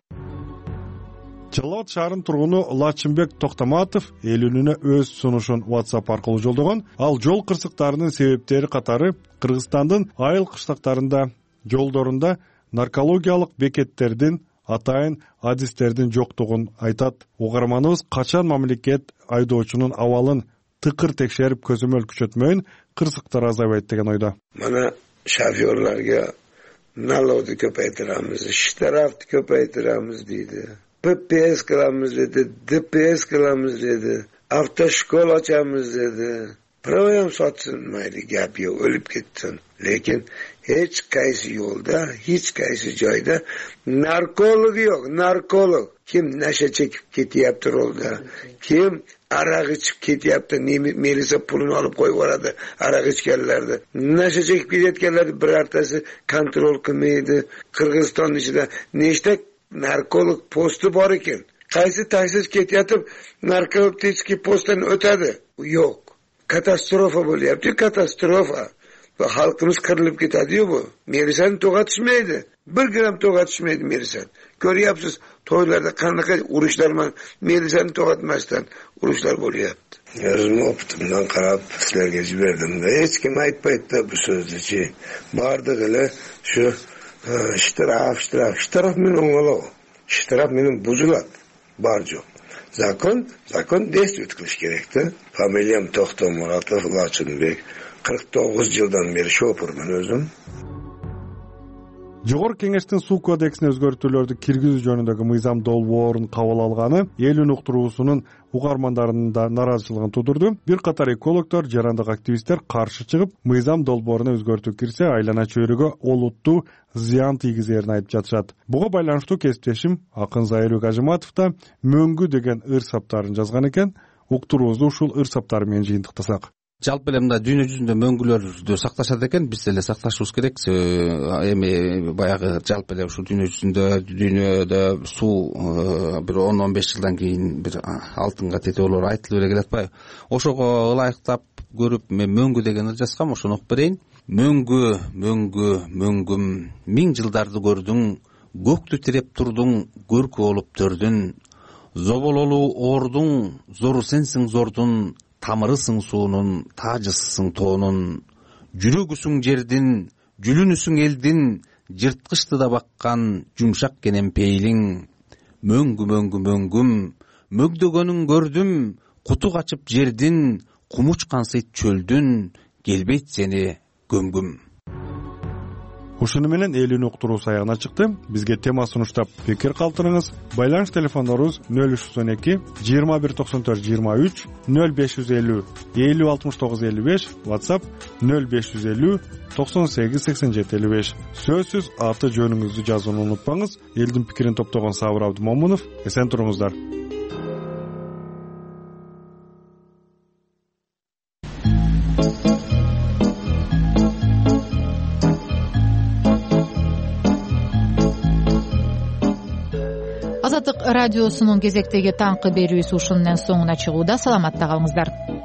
Жалал Абад шаарынын тургуну Лачынбек Токтоматов элүүнүнө өз сунушун WhatsApp аркылуу жолдогон. Ал жол кырсыктарынын себептери катары Кыргызстандын айыл кыштактарында, жолдорунда наркологиялык бекеттердин, атайын адистердин жоктугун айтат. Угарманыбыз качан мамлекет айдоочунун абалын тыкыр текшерип көзөмөл күчөтмөйүн, кырсыктар азайбайт деген ойдо. Мана шофёрларга налогду көпөйтүрөбүз, штрафты көпөйтүрөбүз дейди. П П С кыламыз dedi, Д П С кыламыз dedi, автошкола açamız dedi. Program satılmaydı, gap yok, ölüp gitsin. Lekin hiç kaysi yolda, hiç kaysi joyda narkolog yok, narkolog. Kim neşe çekip ketyaptır oldu, kim arak içip ketyaptı, Melisa pulunu alıp koyup oradı, arak içkerlerdi. Neşe çekip ketyaptırlardı, bir artası kontrol kılmaydı, Kırgızistan içinde. Neşte narkolog postu var iken, kaysi taksiz ketyatıp narkotik posttan ötedi. Yok. Katastrofa böyle yaptı, katastrofa. Ve halkımız kırılıp gidiyor bu. Merisan togatışmaydı. Bir gram togatışmaydı Merisan. Görüyorsunuz toylarda kanlıka uruşlarla Merisan'ı togatmazdan uruşlar böyle yaptı. Özüm optumdan karab sizlerge jiberdim de hiç kim aytpayt da bu sözü ki. Bardık ele şu ştraf, ştraf, ştraf benim oğlu. Ştraf benim buzulat. Barco. Zakon, zakon действует kılış gerekti. Familiyam Tohto Muratov Laçınbek. kırk dokuz жылдан beri şoförmün özüm. Жогорку Кеңештин суу кодексине өзгөртүүлөрдү киргизүү жөнүндөгү мыйзам долбоорун кабыл алганы элүүнүн уктуруусунун угармандарынын да нааразычылыгын тудурду. Бир катар экологдор, жарандык активисттер каршы чыгып, мыйзам долбооруна өзгөртүү кирсе, айлана чөйрөгө олуттуу зыян тийгизерин айтып жатышат. Буга байланыштуу кесиптешим Акын Зайырбек Ажыматов да мөңгү деген ыр саптарын жазган экен. Уктуруубузду ушул ыр саптары менен жыйынтыктасак. Жалпы эле мында дүйнө жүзүндө мөңгүлөрдү сакташат экен, биз деле сакташыбыз керек. Эми баягы жалпы эле ушул дүйнө жүзүндө, дүйнөдө суу бир он он беш жылдан кийин бир алтынга тетелер айтылып эле келатпайбы? Ошого ылайыктап көрүп мен мөңгү деген ыр жазгам, ошону окуп берейин. Мөңгү, мөңгү, мөңгүм, миң жылдарды көрдүң, көктү тиреп турдуң, көркү болуп төрдүн. Зобололуу ордуң, зору сенсиң зордун, тамырысың суунун, таажысысың тоонун. Жүрөгүсүң жердин, жүлүнүсүң элдин, жырткычты да баккан жумшак кенен пейилиң. Мөңгү мөңгү мөңгүм, мөгдөгөнүн көрдүм, куту качып жердин, кумуч кансыйт чөлдүн, келбейт сени көмгүм. Ушуну менен элүүнү уктуруусу аягына чыкты. Бизге тема сунуштап пикир калтырыңыз. Байланыш телефондорубуз нөл үч жүз он эки жыйырма бир токсон төрт жыйырма үч, нөл беш жүз элүү элүү алтымыш тогуз элүү беш, WhatsApp нөл беш жүз элүү токсон сегиз сексен жети элүү беш. Сөзсүз аты жөнүңүздү жазууну унутпаңыз. Элдин пикирин топтогон Сабыр Абдымомунов. Эсен туруңуздар. Азаттык радиосунун кезектеги таңкы берүүсү ушунун соңуна чыгууда. Саламатта калыңыздар.